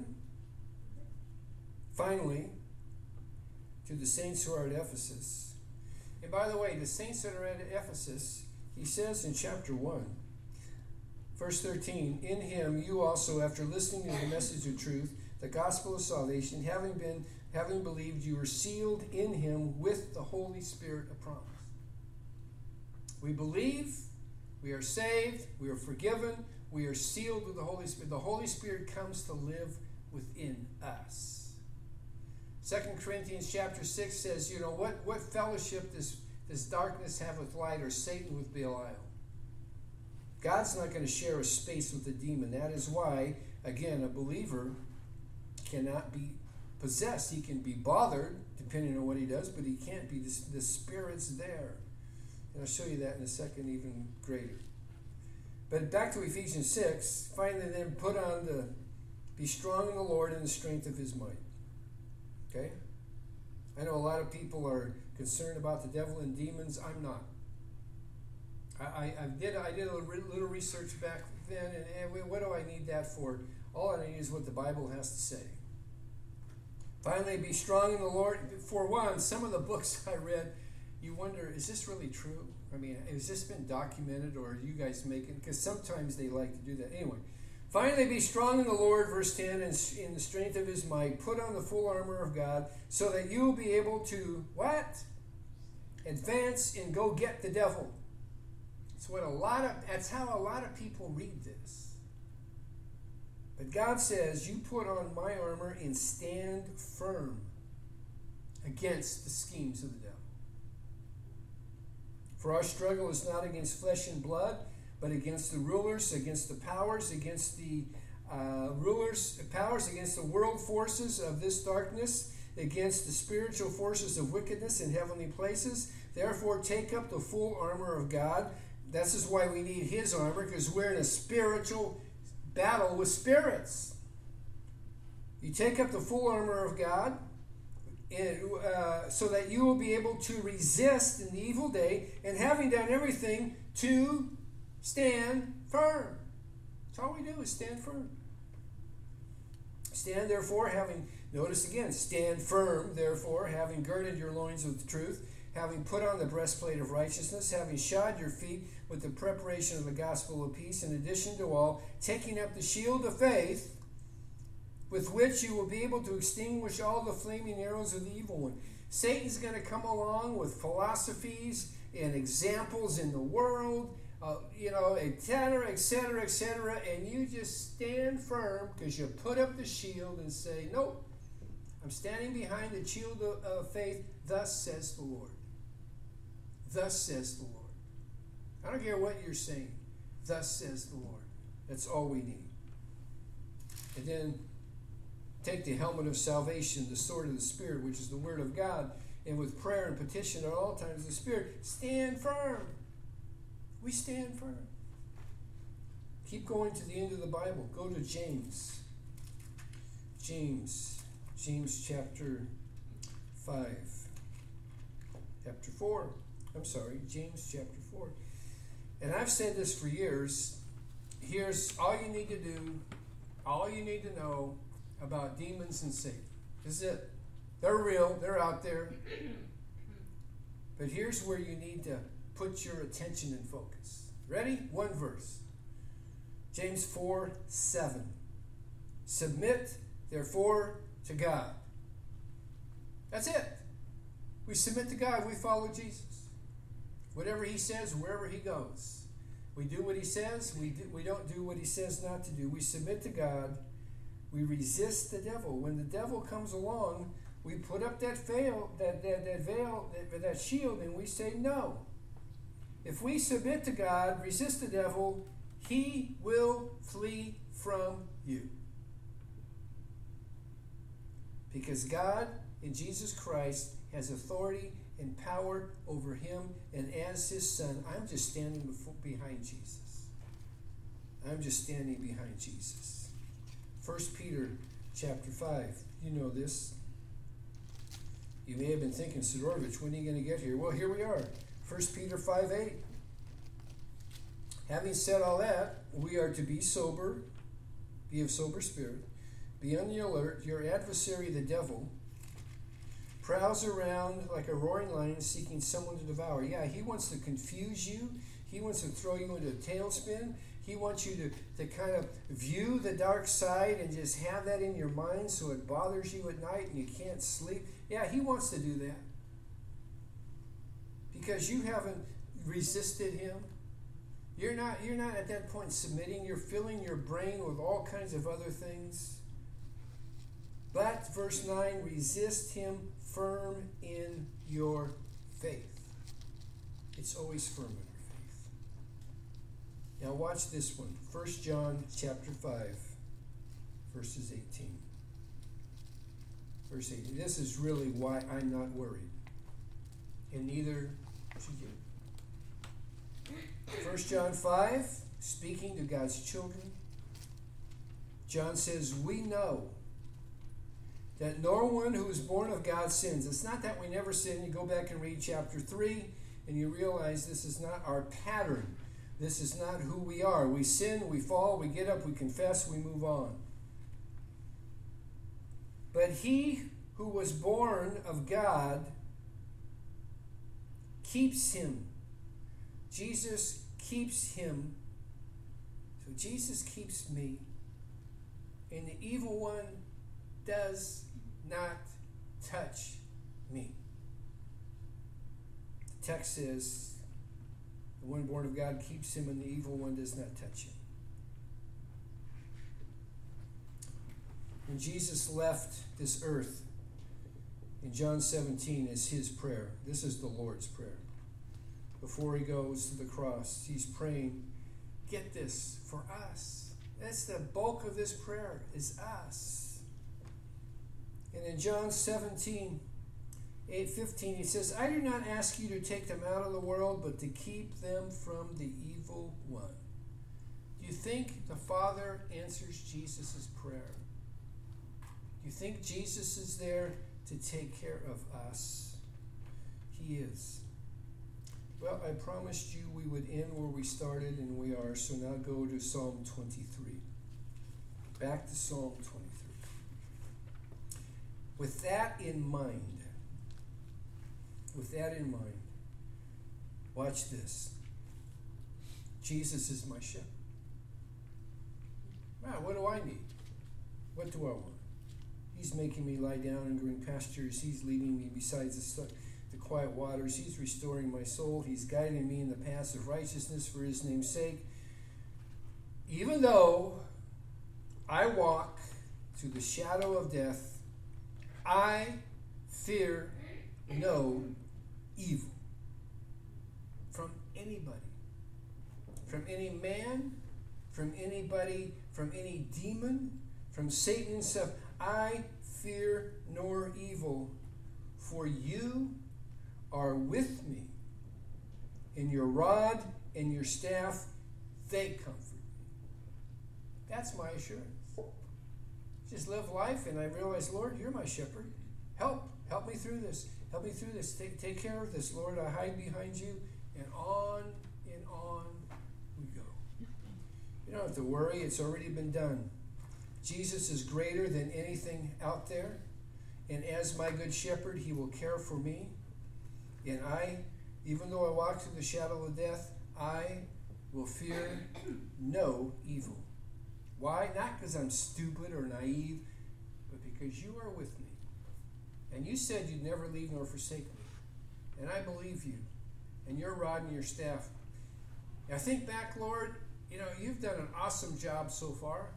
finally, to the saints who are at Ephesus. And by the way, the saints that are at Ephesus, he says in chapter one, verse thirteen, in him you also, after listening to the message of truth, the gospel of salvation, having been having believed, you are sealed in him with the Holy Spirit of promise. We believe, we are saved, we are forgiven, we are sealed with the Holy Spirit. The Holy Spirit comes to live within us. Second Corinthians chapter six says, you know, what, what fellowship does, does darkness have with light, or Satan with Belial? God's not going to share a space with a demon. That is why, again, a believer cannot be possessed. He can be bothered, depending on what he does, but he can't be. The, the Spirit's there. And I'll show you that in a second, even greater. But back to Ephesians six, finally then put on the, be strong in the Lord and the strength of his might. Okay? I know a lot of people are concerned about the devil and demons. I'm not. I, I, I did I did a little research back then, and, and what do I need that for? All I need is what the Bible has to say. Finally, be strong in the Lord. For one, some of the books I read, you wonder, is this really true? I mean, has this been documented, or are you guys making? Because sometimes they like to do that. Anyway, finally, be strong in the Lord, verse ten, and in the strength of his might. Put on the full armor of God, so that you will be able to, what? Advance and go get the devil. That's what a lot of, that's how a lot of people read this. But God says, you put on my armor and stand firm against the schemes of the devil. For our struggle is not against flesh and blood, but against the rulers, against the powers, against the uh, rulers, powers, against the world forces of this darkness, against the spiritual forces of wickedness in heavenly places. Therefore, take up the full armor of God. This is why we need his armor, because we're in a spiritual battle with spirits. You take up the full armor of God, and, uh, so that you will be able to resist in the evil day, and having done everything, to stand firm. That's all we do is stand firm. Stand therefore, having, notice again, stand firm, therefore, having girded your loins with truth, having put on the breastplate of righteousness, having shod your feet with the preparation of the gospel of peace, in addition to all, taking up the shield of faith, with which you will be able to extinguish all the flaming arrows of the evil one. Satan's going to come along with philosophies and examples in the world, uh, you know, et cetera, et cetera, et cetera, and you just stand firm because you put up the shield and say, nope, I'm standing behind the shield of, of faith, thus says the Lord. Thus says the Lord. I don't care what you're saying. Thus says the Lord. That's all we need. And then take the helmet of salvation, the sword of the Spirit, which is the word of God, and with prayer and petition at all times the Spirit, stand firm. We stand firm. Keep going to the end of the Bible. Go to James. James. James chapter five. Chapter four. I'm sorry, James chapter four. And I've said this for years. Here's all you need to do, all you need to know about demons and Satan. This is it. They're real. They're out there. But here's where you need to put your attention and focus. Ready? One verse. James four seven. Submit, therefore, to God. That's it. We submit to God. We follow Jesus. Whatever he says, wherever he goes. We do what he says. We, do, we don't do what he says not to do. We submit to God. We resist the devil. When the devil comes along, we put up that veil, that, that, that veil, that, that shield, and we say no. If we submit to God, resist the devil, he will flee from you. Because God in Jesus Christ has authority and power over him, and as his son, I'm just standing before, behind Jesus. I'm just standing behind Jesus. First Peter chapter five. You know this. You may have been thinking, Sidorovich, when are you going to get here? Well, here we are. First Peter five eight. Having said all that, we are to be sober, be of sober spirit, be on the alert. Your adversary, the devil, prowls around like a roaring lion seeking someone to devour. Yeah, he wants to confuse you. He wants to throw you into a tailspin. He wants you to, to kind of view the dark side and just have that in your mind so it bothers you at night and you can't sleep. Yeah, He wants to do that. Because you haven't resisted Him. You're not, you're not at that point submitting. You're filling your brain with all kinds of other things. But, verse nine, resist Him firm in your faith. It's always firm in our faith. Now watch this one. First John chapter five, verses eighteen. Verse eighteen. This is really why I'm not worried. And neither should you. First John five, speaking to God's children. John says, we know that no one who is born of God sins. It's not that we never sin. You go back and read chapter three, and you realize this is not our pattern. This is not who we are. We sin, we fall, we get up, we confess, we move on. But he who was born of God keeps him. Jesus keeps him. So Jesus keeps me. And the evil one does not touch me. The text says, the one born of God keeps him, and the evil one does not touch him. When Jesus left this earth, in John seventeen is his prayer. This is the Lord's Prayer. Before he goes to the cross, he's praying, get this, for us. That's the bulk of this prayer, is us. And in John seventeen, eight fifteen, he says, I do not ask you to take them out of the world, but to keep them from the evil one. Do you think the Father answers Jesus' prayer? Do you think Jesus is there to take care of us? He is. Well, I promised you we would end where we started, and we are. So now go to Psalm twenty-three. Back to Psalm twenty-three. With that in mind, with that in mind, watch this. Jesus is my shepherd. Wow, what do I need? What do I want? He's making me lie down in green pastures. He's leading me beside the, the quiet waters. He's restoring my soul. He's guiding me in the paths of righteousness for his name's sake. Even though I walk through the shadow of death, I fear no evil from anybody, from any man, from anybody, from any demon, from Satan himself. I fear nor evil, for you are with me, and your rod and your staff, they comfort me. That's my assurance. Just live life, and I realize, Lord, you're my shepherd. Help. Help me through this. Help me through this. Take, take care of this, Lord. I hide behind you, and on and on we go. You don't have to worry. It's already been done. Jesus is greater than anything out there, and as my good shepherd, he will care for me. And I, even though I walk through the shadow of death, I will fear no evil. Why? Not because I'm stupid or naive, but because you are with me. And you said you'd never leave nor forsake me. And I believe you. And your rod and your staff. And I think back, Lord, you know, you've done an awesome job so far.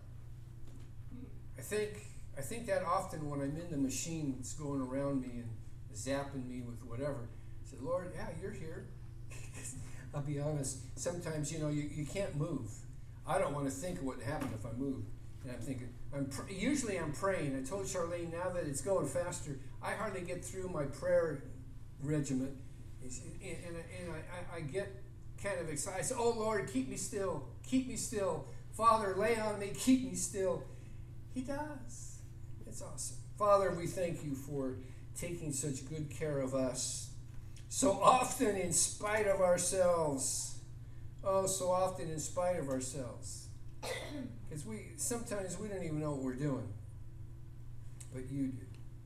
I think I think that often when I'm in the machine that's going around me and zapping me with whatever, I say, Lord, yeah, you're here. I'll be honest, sometimes, you know, you, you can't move. I don't want to think of what would happen if I moved. And I'm thinking, I'm pr- usually I'm praying. I told Charlene, now that it's going faster, I hardly get through my prayer regiment. It's, and and, and I, I get kind of excited. I say, oh, Lord, keep me still. Keep me still. Father, lay on me. Keep me still. He does. It's awesome. Father, we thank you for taking such good care of us. So often in spite of ourselves. Oh, so often in spite of ourselves. Because we sometimes we don't even know what we're doing. But you do.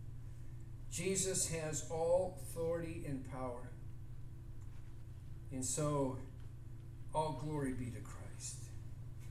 Jesus has all authority and power. And so, all glory be to Christ.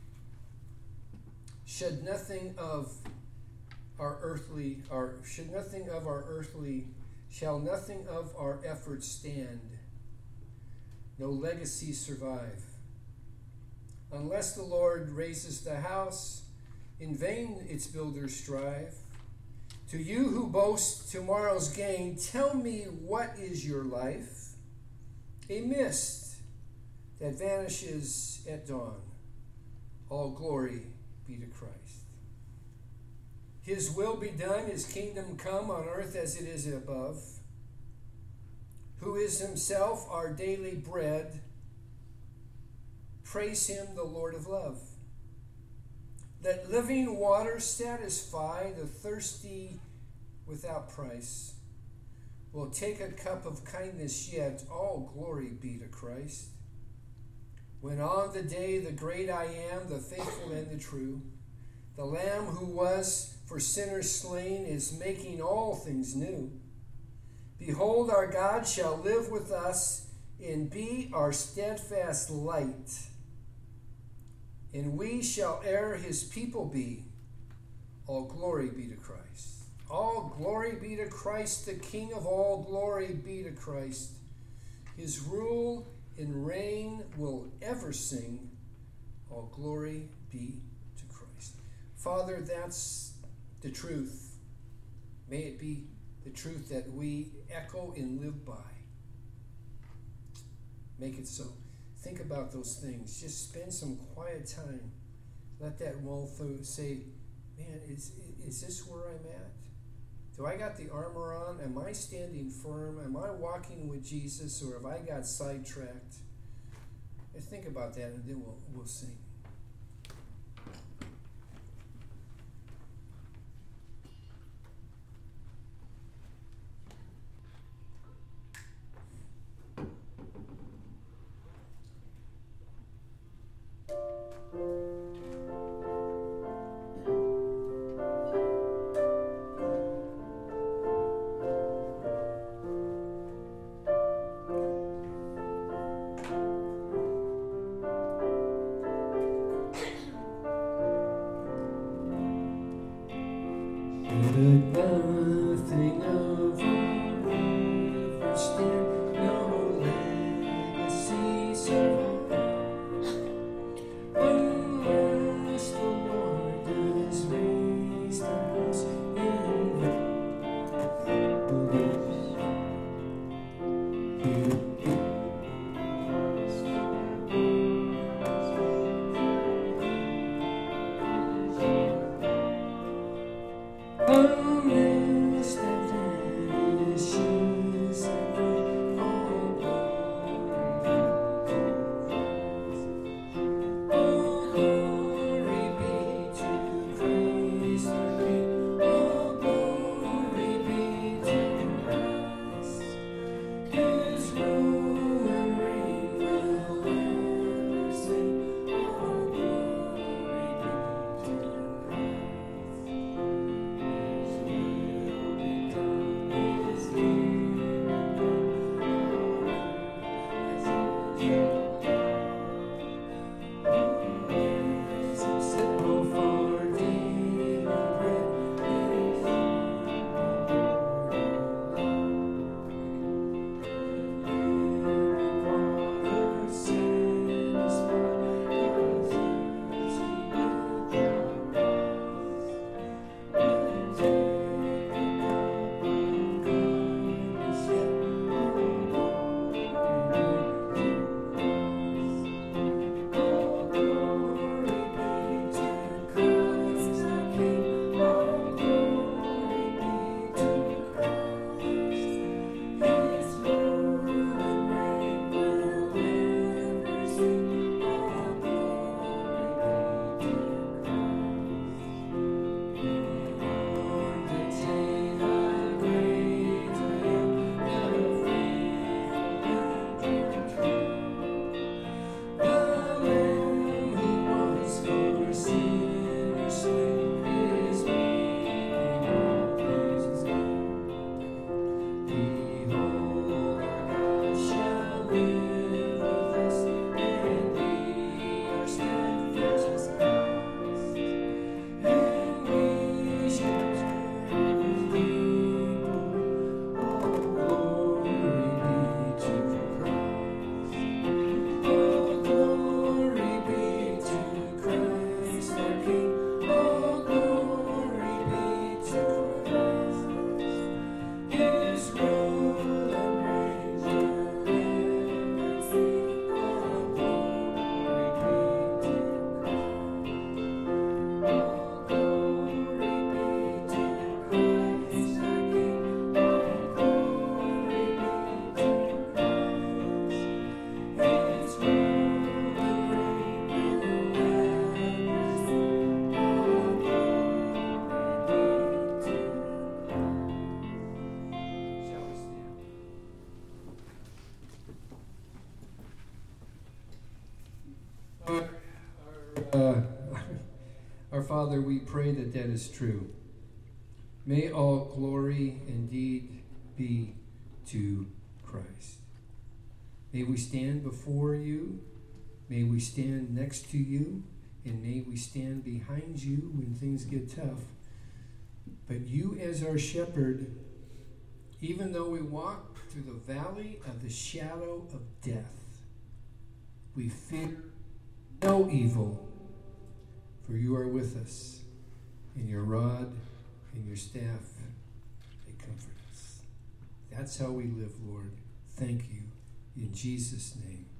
should nothing of our earthly, our should nothing of our earthly, shall nothing of our efforts stand, no legacy survive. Unless the Lord raises the house, in vain its builders strive. To you who boast tomorrow's gain, tell me, what is your life? A mist that vanishes at dawn. All glory be to Christ. His will be done, his kingdom come on earth as it is above. Who is himself our daily bread. Praise him, the Lord of love. Let living water satisfy the thirsty without price. We'll take a cup of kindness yet, all glory be to Christ. When on the day the great I am, the faithful and the true, the Lamb who was for sinners slain is making all things new. Behold, our God shall live with us and be our steadfast light. And we shall e'er his people be. All glory be to Christ. All glory be to Christ, the King of all glory be to Christ. His rule and reign will ever sing. All glory be to Christ. Father, that's the truth. May it be the truth that we echo and live by. Make it so. Think about those things. Just spend some quiet time. Let that roll through. Say, man, is, is this where I'm at? Do I got the armor on? Am I standing firm? Am I walking with Jesus, or have I got sidetracked? And think about that, and then we'll, we'll sing. Our, our, uh, our Father, we pray that that is true. May all glory indeed be to Christ. May we stand before you. May we stand next to you. And may we stand behind you when things get tough. But you as our shepherd, even though we walk through the valley of the shadow of death, we fear no evil, for you are with us, and your rod and your staff, they comfort us. That's how we live, Lord. Thank you. In Jesus' name.